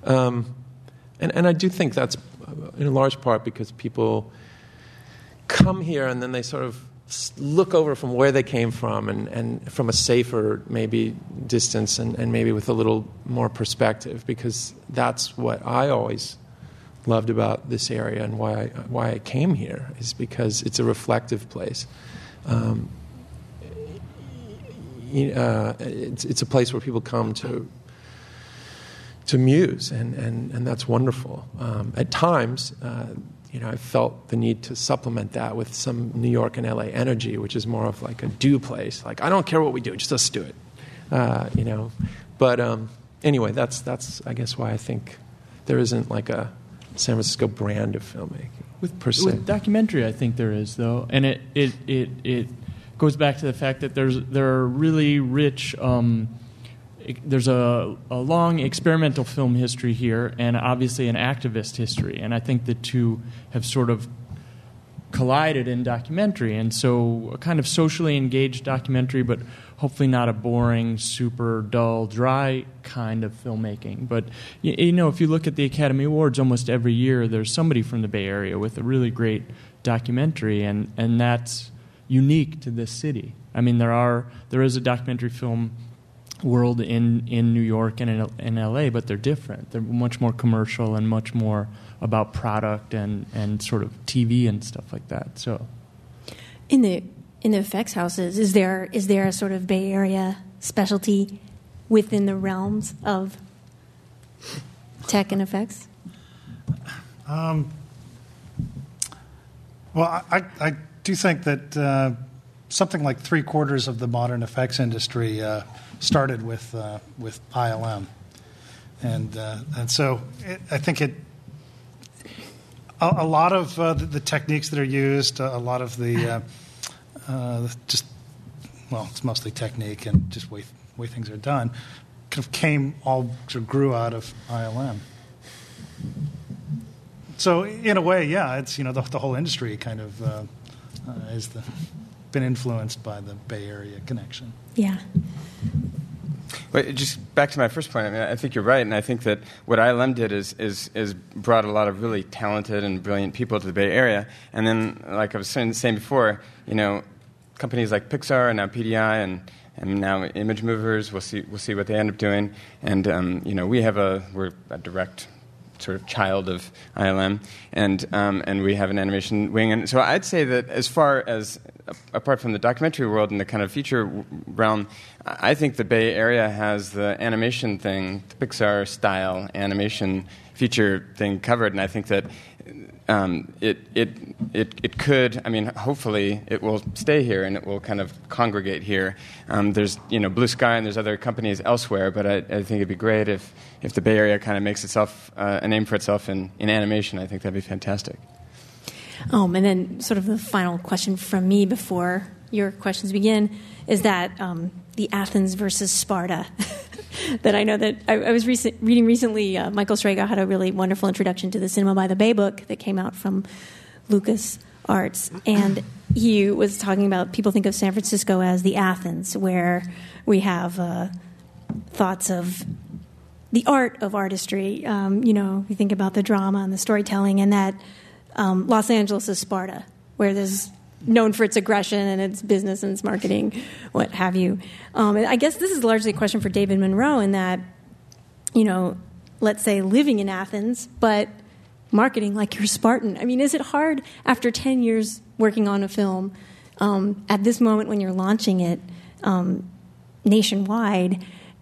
Um, and, and I do think that's in large part because people come here and then they sort of look over from where they came from and, and from a safer maybe distance and, and maybe with a little more perspective, because that's what I always loved about this area and why I, why I came here, is because it's a reflective place. Um, uh, it's, it's a place where people come to to muse, and, and, and that's wonderful. Um, at times, uh, you know, I felt the need to supplement that with some New York and L A energy, which is more of like a do place. Like, I don't care what we do, just let's do it. Uh, you know, but um, anyway, that's that's I guess why I think there isn't like a San Francisco brand of filmmaking with per se. With documentary, I think there is, though, and it it it, it goes back to the fact that there's there are really rich. Um, There's a, a long experimental film history here and obviously an activist history. And I think the two have sort of collided in documentary. And so a kind of socially engaged documentary, but hopefully not a boring, super dull, dry kind of filmmaking. But, you, you know, if you look at the Academy Awards almost every year, there's somebody from the Bay Area with a really great documentary. And, and that's unique to this city. I mean, there are there is a documentary film world in, in New York and in, in L A, but they're different. They're much more commercial and much more about product and, and sort of T V and stuff like that. So, in the in the effects houses, is there is there a sort of Bay Area specialty within the realms of tech and effects? Um, well, I, I do think that uh, something like three quarters of the modern effects industry uh, started with uh, with I L M, and uh, and so it, I think it a, a lot of uh, the, the techniques that are used, a lot of the uh, uh, just well, it's mostly technique and just way way things are done, kind of came all sort of grew out of I L M. So in a way, yeah, it's you know the, the whole industry kind of uh, uh, is the been influenced by the Bay Area connection. Yeah. But just back to my first point, I mean, I think you're right, and I think that what I L M did is, is, is brought a lot of really talented and brilliant people to the Bay Area. And then, like I was saying, saying before, you know, companies like Pixar and now P D I and, and now Image Movers, we'll see we'll see what they end up doing. And um, you know, we have a we're a direct sort of child of I L M, and um, and we have an animation wing. And so I'd say that as far as apart from the documentary world and the kind of feature realm, I think the Bay Area has the animation thing, the Pixar style animation feature thing covered, and I think that um, it it it it could. I mean, hopefully it will stay here and it will kind of congregate here. Um, there's you know Blue Sky and there's other companies elsewhere, but I, I think it'd be great if if the Bay Area kind of makes itself uh, a name for itself in, in animation. I think that'd be fantastic. Um, and then sort of the final question from me before your questions begin is that um, the Athens versus Sparta that I know that I, I was recent, reading recently. Uh, Michael Strega had a really wonderful introduction to the Cinema by the Bay book that came out from Lucas Arts. And he was talking about people think of San Francisco as the Athens, where we have uh, thoughts of the art of artistry. Um, you know, we think about the drama and the storytelling, and that Um, Los Angeles is Sparta, where there's known for its aggression and its business and its marketing, what have you. Um, and I guess this is largely a question for David Monroe in that, you know, let's say living in Athens, but marketing like you're Spartan. I mean, is it hard after ten years working on a film, um, at this moment when you're launching it um, nationwide,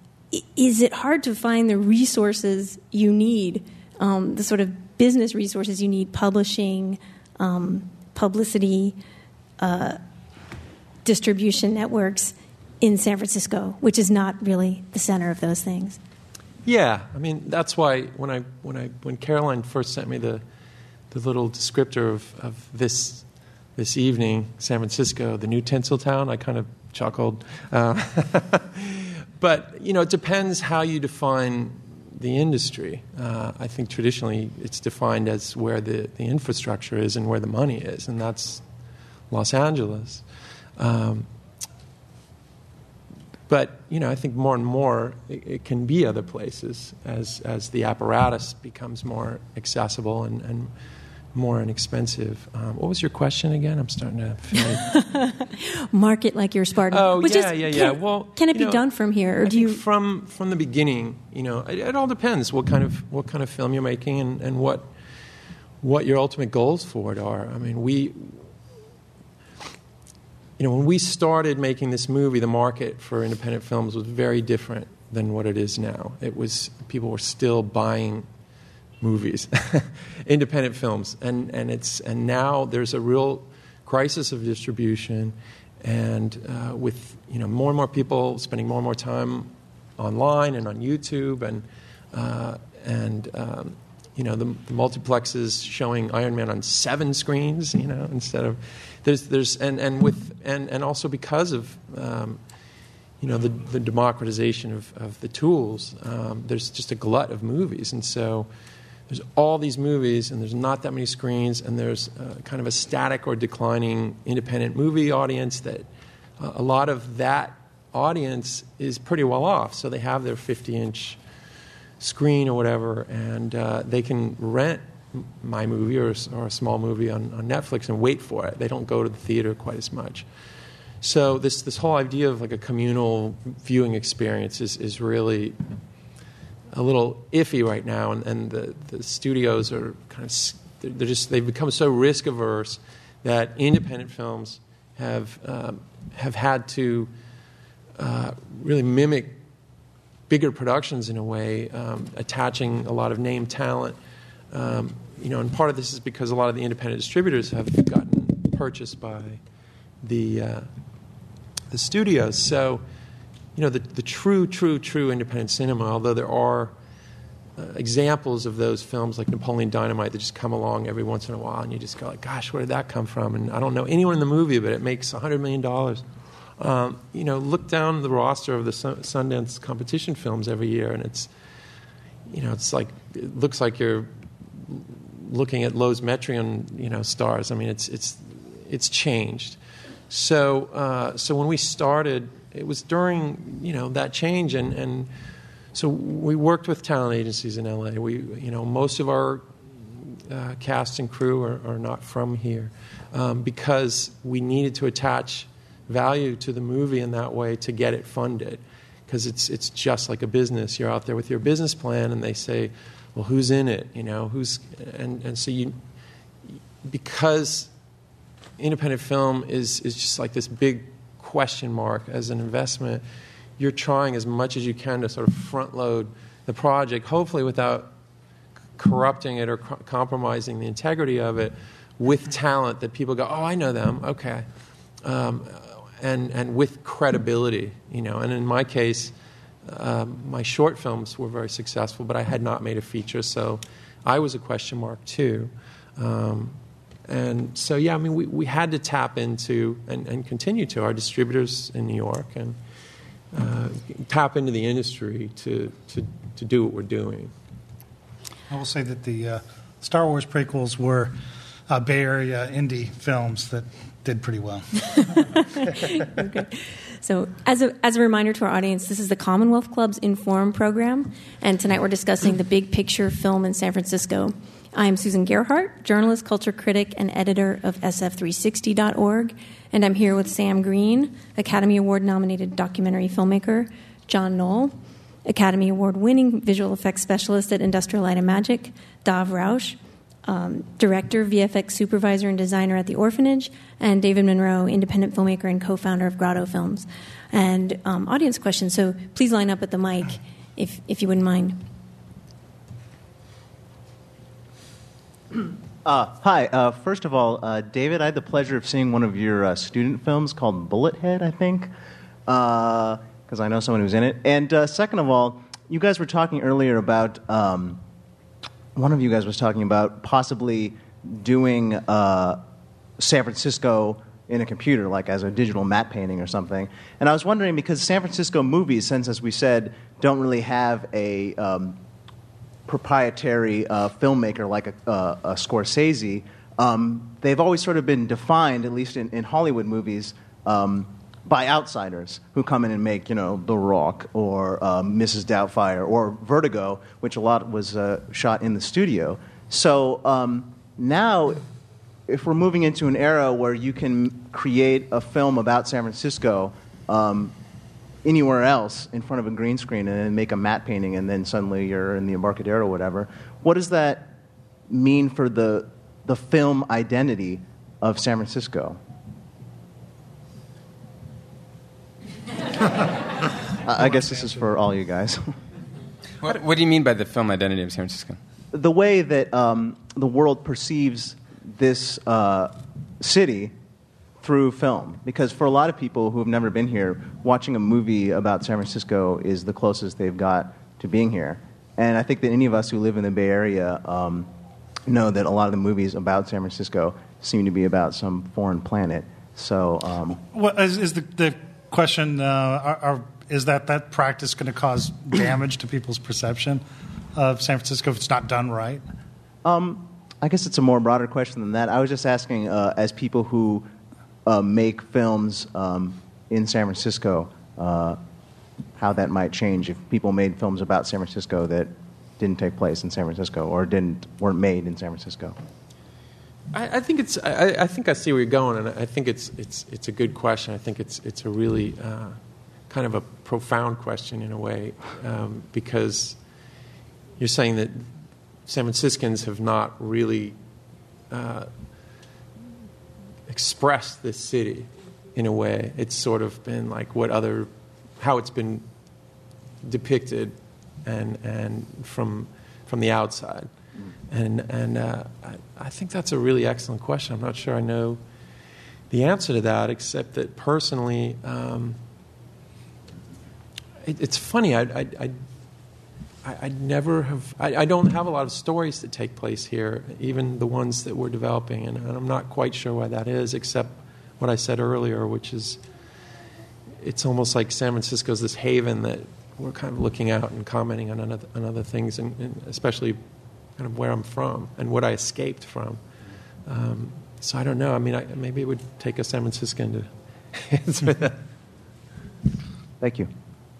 is it hard to find the resources you need, um, the sort of business resources you need, publishing, um, publicity, uh, distribution networks in San Francisco, which is not really the center of those things? Yeah, I mean that's why when I when I when Caroline first sent me the the little descriptor of, of this this evening, San Francisco, the new Tinseltown, I kind of chuckled. Uh, but you know, it depends how you define the industry. Uh, I think traditionally it's defined as where the, the infrastructure is and where the money is, and that's Los Angeles. Um, but you know, I think more and more it, it can be other places as as the apparatus becomes more accessible and, and more inexpensive. Um, what was your question again? I'm starting to feel market like your Spartan. Oh, Which yeah, is, yeah, can, yeah. Well, can it be know, done from here, or I do think you? From from the beginning, you know, it, it all depends what kind of what kind of film you're making and, and what what your ultimate goals for it are. I mean, we, you know, when we started making this movie, the market for independent films was very different than what it is now. It was people were still buying movies, independent films, and and it's and now there's a real crisis of distribution, and uh, with you know more and more people spending more and more time online and on YouTube, and uh, and um, you know the, the multiplexes showing Iron Man on seven screens, you know, instead of there's there's and, and with and, and also because of um, you know the, the democratization of, of the tools, um, there's just a glut of movies, and so there's all these movies, and there's not that many screens, and there's uh, kind of a static or declining independent movie audience that uh, a lot of that audience is pretty well off, so they have their fifty-inch screen or whatever, and uh, they can rent my movie or, or a small movie on, on Netflix and wait for it. They don't go to the theater quite as much. So this this whole idea of like a communal viewing experience is, is really a little iffy right now, and, and the, the studios are kind of they're just they've become so risk averse that independent films have um, have had to uh, really mimic bigger productions in a way, um, attaching a lot of name talent. Um, you know, and part of this is because a lot of the independent distributors have gotten purchased by the uh, the studios. So, you know, the, the true, true, true independent cinema, although there are uh, examples of those films like Napoleon Dynamite that just come along every once in a while, and you just go like, gosh, where did that come from? And I don't know anyone in the movie, but it makes one hundred million dollars. Um, you know, look down the roster of the Sundance competition films every year, and it's, you know, it's like, it looks like you're looking at Lowe's Metreon, you know, stars. I mean, it's it's it's changed. So uh, so when we started, it was during, you know, that change, and, and so we worked with talent agencies in L A. We, you know, most of our uh, cast and crew are, are not from here um, because we needed to attach value to the movie in that way to get it funded, because it's it's just like a business. You're out there with your business plan, and they say, well, who's in it? You know, who's and, and so you because independent film is is just like this big question mark as an investment. You're trying as much as you can to sort of front load the project, hopefully without corrupting it or co- compromising the integrity of it, with talent that people go, oh, I know them, okay, um, and and with credibility, you know. And in my case, um, my short films were very successful, but I had not made a feature, so I was a question mark too. Um, and so, yeah, I mean, we, we had to tap into and, and continue to our distributors in New York and uh, tap into the industry to, to to do what we're doing. I will say that the uh, Star Wars prequels were uh, Bay Area indie films that did pretty well. Okay. So as a, as a reminder to our audience, this is the Commonwealth Club's Inform program, and tonight we're discussing the big picture film in San Francisco. I am Susan Gerhardt, journalist, culture critic, and editor of S F three sixty dot org, and I'm here with Sam Green, Academy Award-nominated documentary filmmaker, John Knoll, Academy Award-winning visual effects specialist at Industrial Light and Magic, Dav Rausch, um, director, V F X supervisor, and designer at The Orphanage, and David Monroe, independent filmmaker and co-founder of Grotto Films. And um, audience questions, so please line up at the mic if if you wouldn't mind. Uh, hi. Uh, first of all, uh, David, I had the pleasure of seeing one of your uh, student films called Bullet Head, I think, because uh, I know someone who's in it. And uh, second of all, you guys were talking earlier about, um, one of you guys was talking about possibly doing uh, San Francisco in a computer, like as a digital matte painting or something. And I was wondering, because San Francisco movies, since, as we said, don't really have a Um, proprietary uh, filmmaker like a, uh, a Scorsese, um, they've always sort of been defined, at least in, in Hollywood movies, um, by outsiders who come in and make, you know, The Rock or um, Missus Doubtfire or Vertigo, which a lot was uh, shot in the studio. So um, now, if we're moving into an era where you can create a film about San Francisco um, anywhere else in front of a green screen and then make a matte painting and then suddenly you're in the Embarcadero or whatever, what does that mean for the the film identity of San Francisco? I guess this is for all you guys. What, what do you mean by the film identity of San Francisco? The way that um, the world perceives this uh, city through film. Because for a lot of people who have never been here, watching a movie about San Francisco is the closest they've got to being here. And I think that any of us who live in the Bay Area um, know that a lot of the movies about San Francisco seem to be about some foreign planet. So, um, what is, is the, the question? Uh, are, are, is that that practice going to cause damage to people's perception of San Francisco if it's not done right? Um, I guess it's a more broader question than that. I was just asking, uh, as people who uh, make films um, in San Francisco, uh, how that might change if people made films about San Francisco that didn't take place in San Francisco or didn't weren't made in San Francisco. I, I think it's. I, I think I see where you're going, and I think it's it's it's a good question. I think it's it's a really uh, kind of a profound question in a way, um, because you're saying that San Franciscans have not really uh, expressed this city in a way. It's sort of been like what other, how it's been depicted, and and from from the outside. And and uh, I, I think that's a really excellent question. I'm not sure I know the answer to that, except that personally, um, it, it's funny. I I, I I never have. I, I don't have a lot of stories that take place here, even the ones that we're developing, and, and I'm not quite sure why that is, except what I said earlier, which is it's almost like San Francisco's this haven that we're kind of looking out and commenting on other, on other things, and, and especially kind of where I'm from and what I escaped from. Um, so I don't know. I mean, I, maybe it would take a San Franciscan to answer that. Thank you.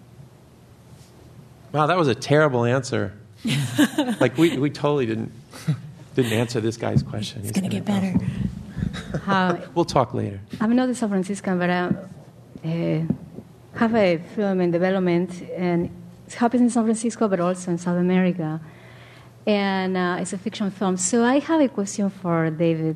Wow, that was a terrible answer. Like we, we totally didn't didn't answer this guy's question. It's going to get better. Uh, We'll talk later. I'm not a San Franciscan, but I uh, have a film in development, and it happens in San Francisco, but also in South America. And uh, it's a fiction film. So I have a question for David.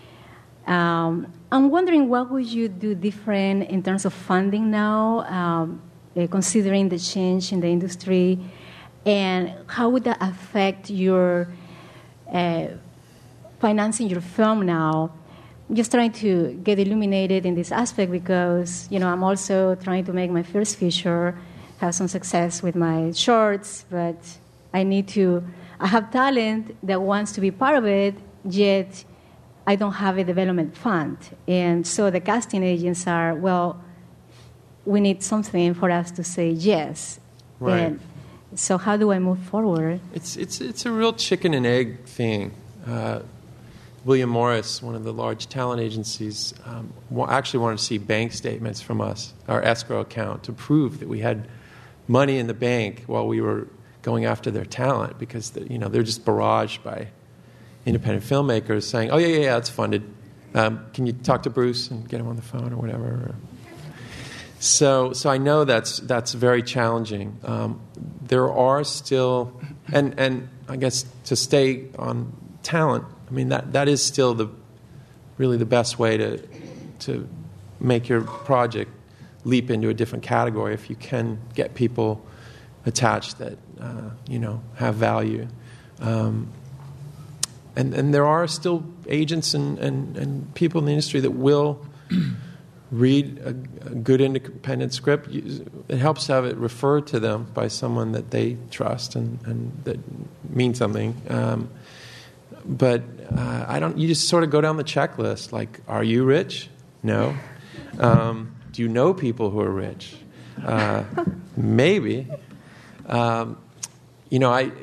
Um, I'm wondering what would you do different in terms of funding now, um, uh, considering the change in the industry, and how would that affect your uh, financing your film now? I'm just trying to get illuminated in this aspect because, you know, I'm also trying to make my first feature, have some success with my shorts, but I need to... I have talent that wants to be part of it, yet I don't have a development fund. And so the casting agents are, well, we need something for us to say yes. Right. And so how do I move forward? It's it's it's a real chicken and egg thing. Uh, William Morris, one of the large talent agencies, um, actually wanted to see bank statements from us, our escrow account, to prove that we had money in the bank while we were going after their talent, because the, you know they're just barraged by independent filmmakers saying, "Oh yeah, yeah, yeah, it's funded. Um, can you talk to Bruce and get him on the phone or whatever?" So, so I know that's that's very challenging. Um, there are still, and and I guess to stay on talent, I mean that that is still the really the best way to to make your project leap into a different category if you can get people attached that uh, you know have value, um, and and there are still agents and, and, and people in the industry that will read a, a good independent script. It helps to have it referred to them by someone that they trust and, and that means something. Um, but uh, I don't. You just sort of go down the checklist. Like, are you rich? No. Um, do you know people who are rich? Uh, maybe. Um, you know, I,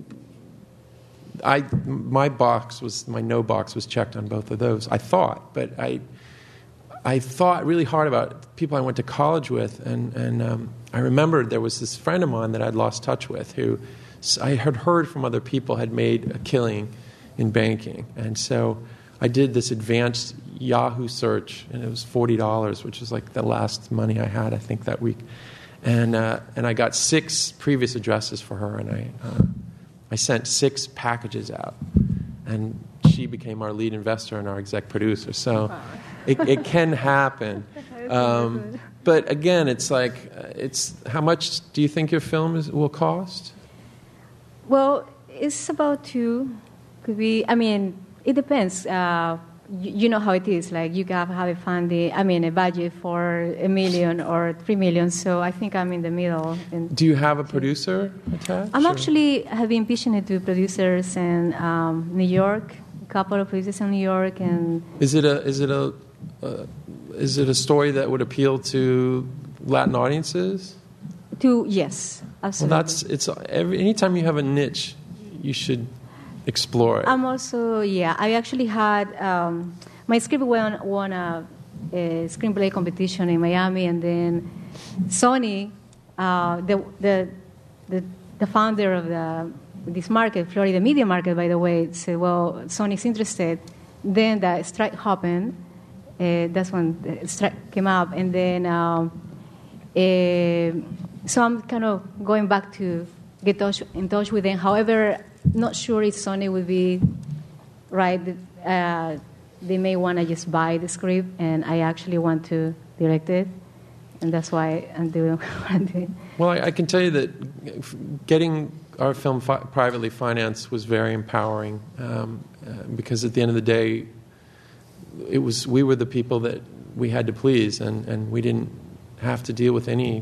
I, my box was my no box was checked on both of those. I thought, but I, I thought really hard about people I went to college with, and, and um, I remembered there was this friend of mine that I'd lost touch with who I had heard from other people had made a killing in banking. And so I did this advanced Yahoo search, and it was forty dollars, which was like the last money I had, I think, that week. And uh, and I got six previous addresses for her, and I uh, I sent six packages out. And she became our lead investor and our exec producer. So it, it can happen. Um, but again, it's like, it's how much do you think your film is, will cost? Well, it's about two. Could be. I mean, it depends. Uh, you, you know how it is. Like you can have a funding. I mean, a budget for a million or three million. So I think I'm in the middle. And do you have a producer attached? I'm or? actually have been pitching it to producers in um, New York. A couple of producers in New York, and is it a is it a uh, is it a story that would appeal to Latin audiences? To yes, absolutely. Well, that's it's every anytime you have a niche, you should explore it. I'm also yeah. I actually had um, my script won won a, a screenplay competition in Miami, and then Sony, uh, the the the the founder of the this market, Florida media market, by the way, said, well, Sony's interested. Then the strike happened. Uh, that's when the strike came up. And then, um, uh, so I'm kind of going back to get touch, in touch with them. However, not sure if Sony would be right. Uh, they may want to just buy the script, and I actually want to direct it. And that's why I'm doing what I'm doing. Well, I, I can tell you that getting our film fi- privately financed was very empowering um, uh, because at the end of the day, it was we were the people that we had to please, and, and we didn't have to deal with any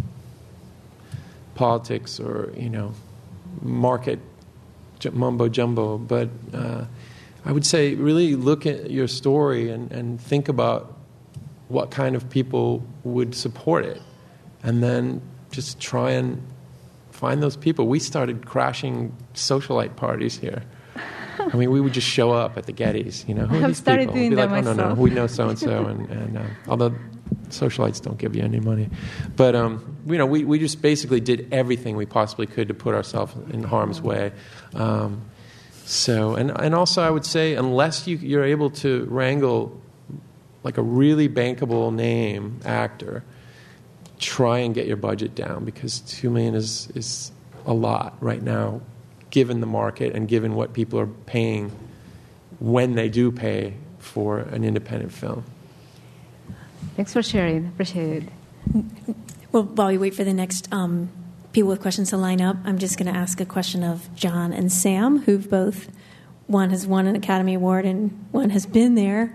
politics or you know market mumbo jumbo. But uh, I would say really look at your story and, and think about what kind of people would support it, and then just try and find those people. We started crashing socialite parties here. I mean, we would just show up at the Gettys, you know. Who are I've these started people? doing We'd be that like, oh, no, no, myself. we know so-and-so, and, and uh, although socialites don't give you any money. But, um, you know, we, we just basically did everything we possibly could to put ourselves in harm's way. Um, so, and, and also I would say, unless you, you're able to wrangle like a really bankable name actor, try and get your budget down, because two million is is a lot right now, given the market and given what people are paying when they do pay for an independent film. Thanks for sharing. Appreciate it. Well, while we wait for the next um, people with questions to line up, I'm just going to ask a question of John and Sam, who've both, one has won an Academy Award and one has been there.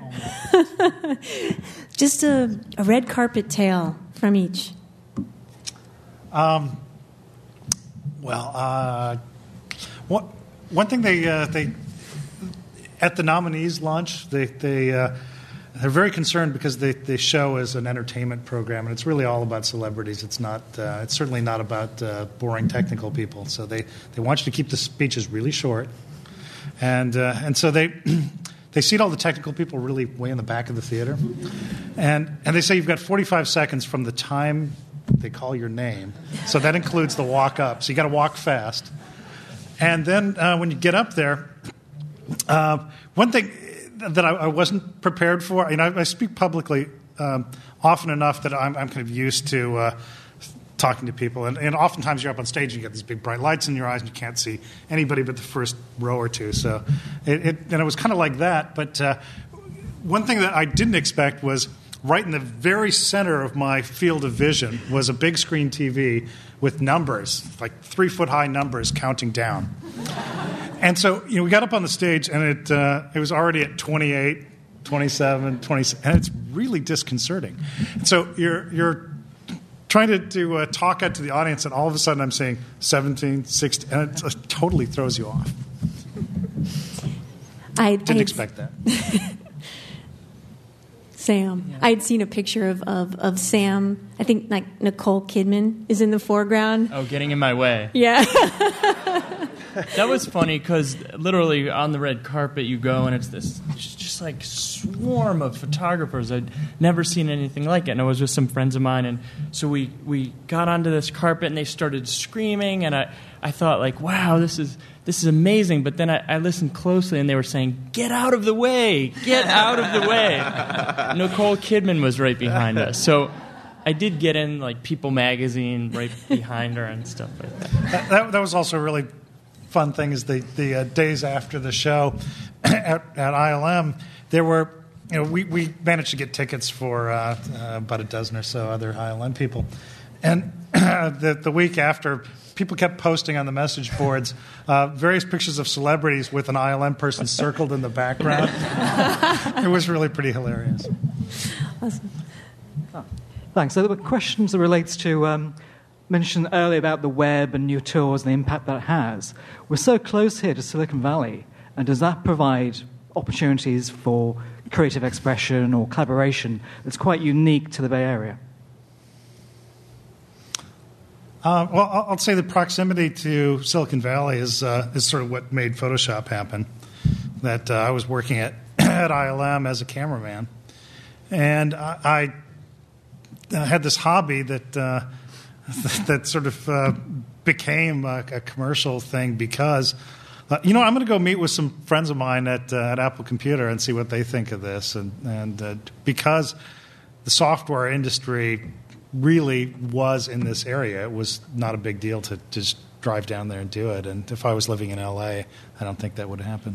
Just a, a red carpet tale from each. Um, well, uh, one, one thing they uh, they at the nominees launch, they they uh, they're very concerned because they, they show as an entertainment program, and it's really all about celebrities. It's not. Uh, it's certainly not about uh, boring technical people. So they, they want you to keep the speeches really short, and uh, and so they. They seat all the technical people really way in the back of the theater. And and they say you've got forty-five seconds from the time they call your name. So that includes the walk up. So you got to walk fast. And then uh, when you get up there, uh, one thing that I, I wasn't prepared for, you know, I, I speak publicly um, often enough that I'm, I'm kind of used to uh, talking to people. And, and oftentimes you're up on stage and you get these big bright lights in your eyes and you can't see anybody but the first row or two. So it, it and it was kind of like that. But uh, one thing that I didn't expect was right in the very center of my field of vision was a big screen T V with numbers, like three-foot-high numbers counting down. And so, you know, we got up on the stage and it uh, it was already at twenty-eight, twenty-seven, twenty-six, and it's really disconcerting. And so you're you're trying to, to uh, talk out to the audience, and all of a sudden I'm saying seventeen, sixteen, and it, it totally throws you off. I didn't I, expect that. Sam, yeah. I had seen a picture of, of, of Sam. I think like Nicole Kidman is in the foreground. Oh, getting in my way. Yeah. that was funny because literally on the red carpet you go and it's this just, just like swarm of photographers. I'd never seen anything like it, and I was with some friends of mine, and so we, we got onto this carpet and they started screaming, and I, I thought like, wow, this is this is amazing. But then I, I listened closely and they were saying, get out of the way, get out of the way. Nicole Kidman was right behind us, so I did get in like People magazine right behind her and stuff like that. That, that was also a really fun thing. Is the the uh, days after the show at, at I L M, there were, you know, we, we managed to get tickets for uh, uh, about a dozen or so other I L M people, and the the week after, people kept posting on the message boards uh, various pictures of celebrities with an I L M person circled in the background. It was really pretty hilarious. Awesome. Oh. Thanks. So the questions that relates to um, mentioned earlier about the web and new tools and the impact that it has. We're so close here to Silicon Valley, and does that provide opportunities for creative expression or collaboration that's quite unique to the Bay Area? Uh, well, I'll say the proximity to Silicon Valley is uh, is sort of what made Photoshop happen. That uh, I was working at at I L M as a cameraman, and I. I I had this hobby that uh, that sort of uh, became a, a commercial thing because, uh, you know, I'm going to go meet with some friends of mine at uh, at Apple Computer and see what they think of this. And, and uh, because the software industry really was in this area, it was not a big deal to, to just drive down there and do it. And if I was living in L A, I don't think that would happen.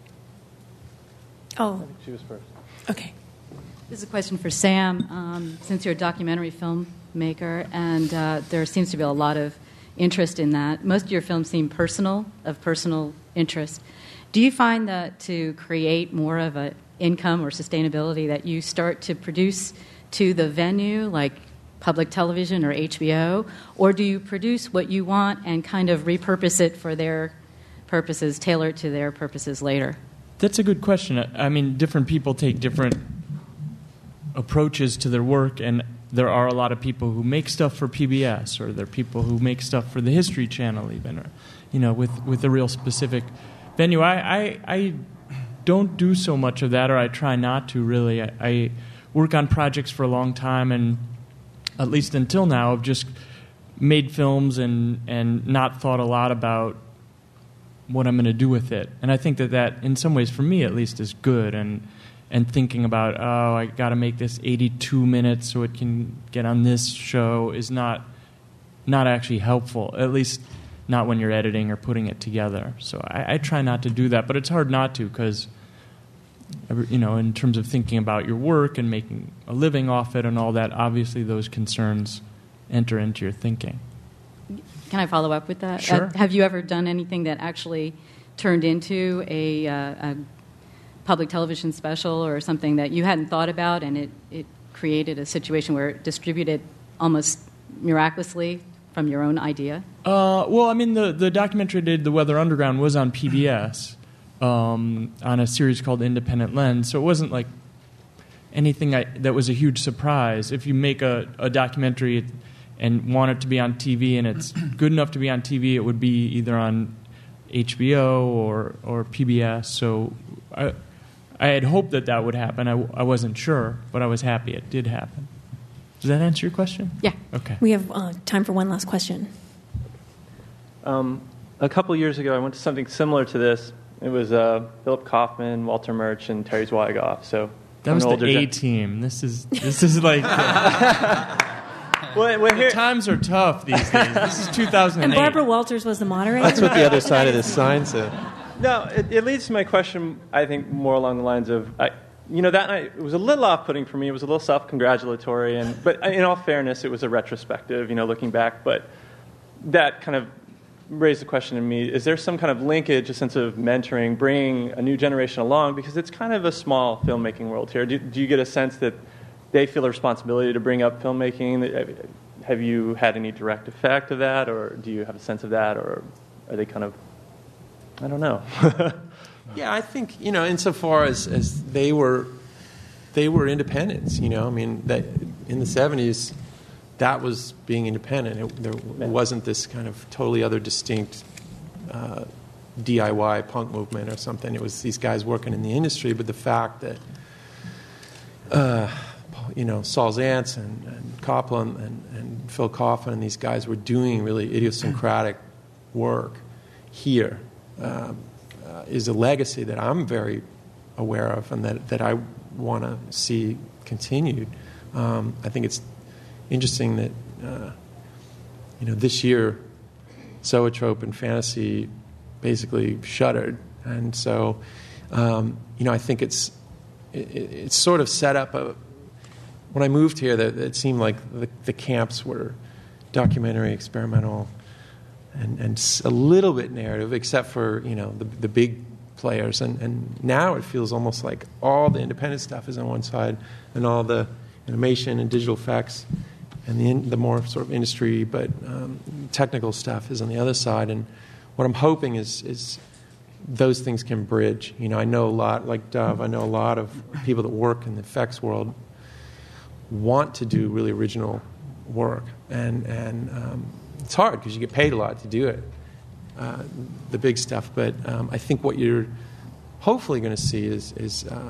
Oh. She was first. Okay. This is a question for Sam. Um, since you're a documentary filmmaker, and uh, there seems to be a lot of interest in that, most of your films seem personal, of personal interest. Do you find that to create more of an income or sustainability that you start to produce to the venue, like public television or H B O, or do you produce what you want and kind of repurpose it for their purposes, tailor it to their purposes later? That's a good question. I mean, different people take different approaches to their work, and there are a lot of people who make stuff for P B S, or there are people who make stuff for the History Channel even, or, you know, with, with a real specific venue. I, I, I don't do so much of that, or I try not to really. I, I work on projects for a long time, and at least until now, I've just made films and, and not thought a lot about what I'm going to do with it. And I think that that, in some ways, for me at least, is good. And and thinking about, oh, I got to make this eighty-two minutes so it can get on this show is not not actually helpful, at least not when you're editing or putting it together. So I, I try not to do that, but it's hard not to because, you know, in terms of thinking about your work and making a living off it and all that, obviously those concerns enter into your thinking. Can I follow up with that? Sure. Uh, have you ever done anything that actually turned into a, uh, a public television special or something that you hadn't thought about, and it, it created a situation where it distributed almost miraculously from your own idea? Uh, well, I mean, the, the documentary I did, The Weather Underground, was on P B S um, on a series called Independent Lens, so it wasn't like anything I, that was a huge surprise. If you make a, a documentary and want it to be on T V and it's good enough to be on T V, it would be either on H B O or, or P B S, so I... I had hoped that that would happen. I, I wasn't sure, but I was happy it did happen. Does that answer your question? Yeah. Okay. We have uh, time for one last question. Um, a couple years ago, I went to something similar to this. It was uh, Philip Kaufman, Walter Murch, and Terry Zwigoff. So that was the A team. This is this is like. Uh, well, well, here, the times are tough these days. This is two thousand eight. And Barbara Walters was the moderator. That's what the other side of this sign said. No, it, it leads to my question, I think, more along the lines of, I, you know, that night, it was a little off-putting for me. It was a little self-congratulatory. and But in all fairness, it was a retrospective, you know, looking back. But that kind of raised the question in me, is there some kind of linkage, a sense of mentoring, bringing a new generation along? Because it's kind of a small filmmaking world here. Do, do you get a sense that they feel a responsibility to bring up filmmaking? Have you had any direct effect of that? Or do you have a sense of that? Or are they kind of... I don't know. Yeah, I think, you know, insofar as, as they were they were independents, you know, I mean, that in the seventies, that was being independent. It, there wasn't this kind of totally other distinct uh, D I Y punk movement or something. It was these guys working in the industry, but the fact that uh, you know Saul Zaentz and, and Copland and, and Phil Coffin and these guys were doing really idiosyncratic work here um, uh, is a legacy that I'm very aware of and that, that I want to see continued. Um, I think it's interesting that uh, you know this year Zoetrope and Fantasy basically shuttered, and so um, you know I think it's it, it's sort of set up a. When I moved here, that it seemed like the, the camps were documentary, experimental, and, and a little bit narrative, except for you know the, the big players. And, and now it feels almost like all the independent stuff is on one side, and all the animation and digital effects, and the in, the more sort of industry but um, technical stuff is on the other side. And what I'm hoping is is those things can bridge. You know, I know a lot, like Dove. I know a lot of people that work in the effects world want to do really original work, and and um, it's hard because you get paid a lot to do it, uh, the big stuff. But um, I think what you're hopefully going to see is is uh,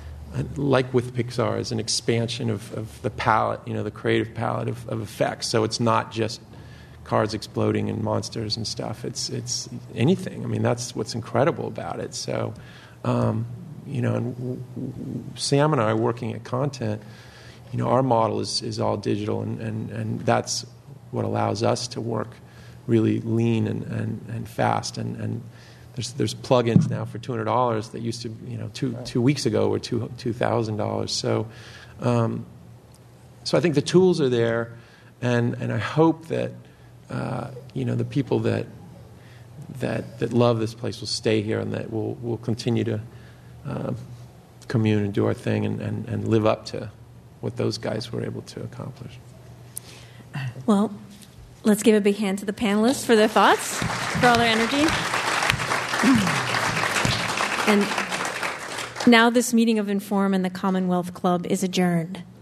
like with Pixar, is an expansion of, of the palette, you know, the creative palette of, of effects. So it's not just cars exploding and monsters and stuff. It's it's anything. I mean, that's what's incredible about it. So, um, you know, and w- w- Sam and I are working at content. You know, our model is, is all digital, and, and, and that's what allows us to work really lean and, and, and fast. And, and there's there's plugins now for two hundred dollars that used to, you know, two two weeks ago were two two thousand dollars. So, um, so I think the tools are there, and, and I hope that uh, you know the people that that that love this place will stay here, and that we'll we'll continue to uh, commune and do our thing, and, and, and live up to what those guys were able to accomplish. Well, let's give a big hand to the panelists for their thoughts, for all their energy. And now this meeting of Inform and the Commonwealth Club is adjourned.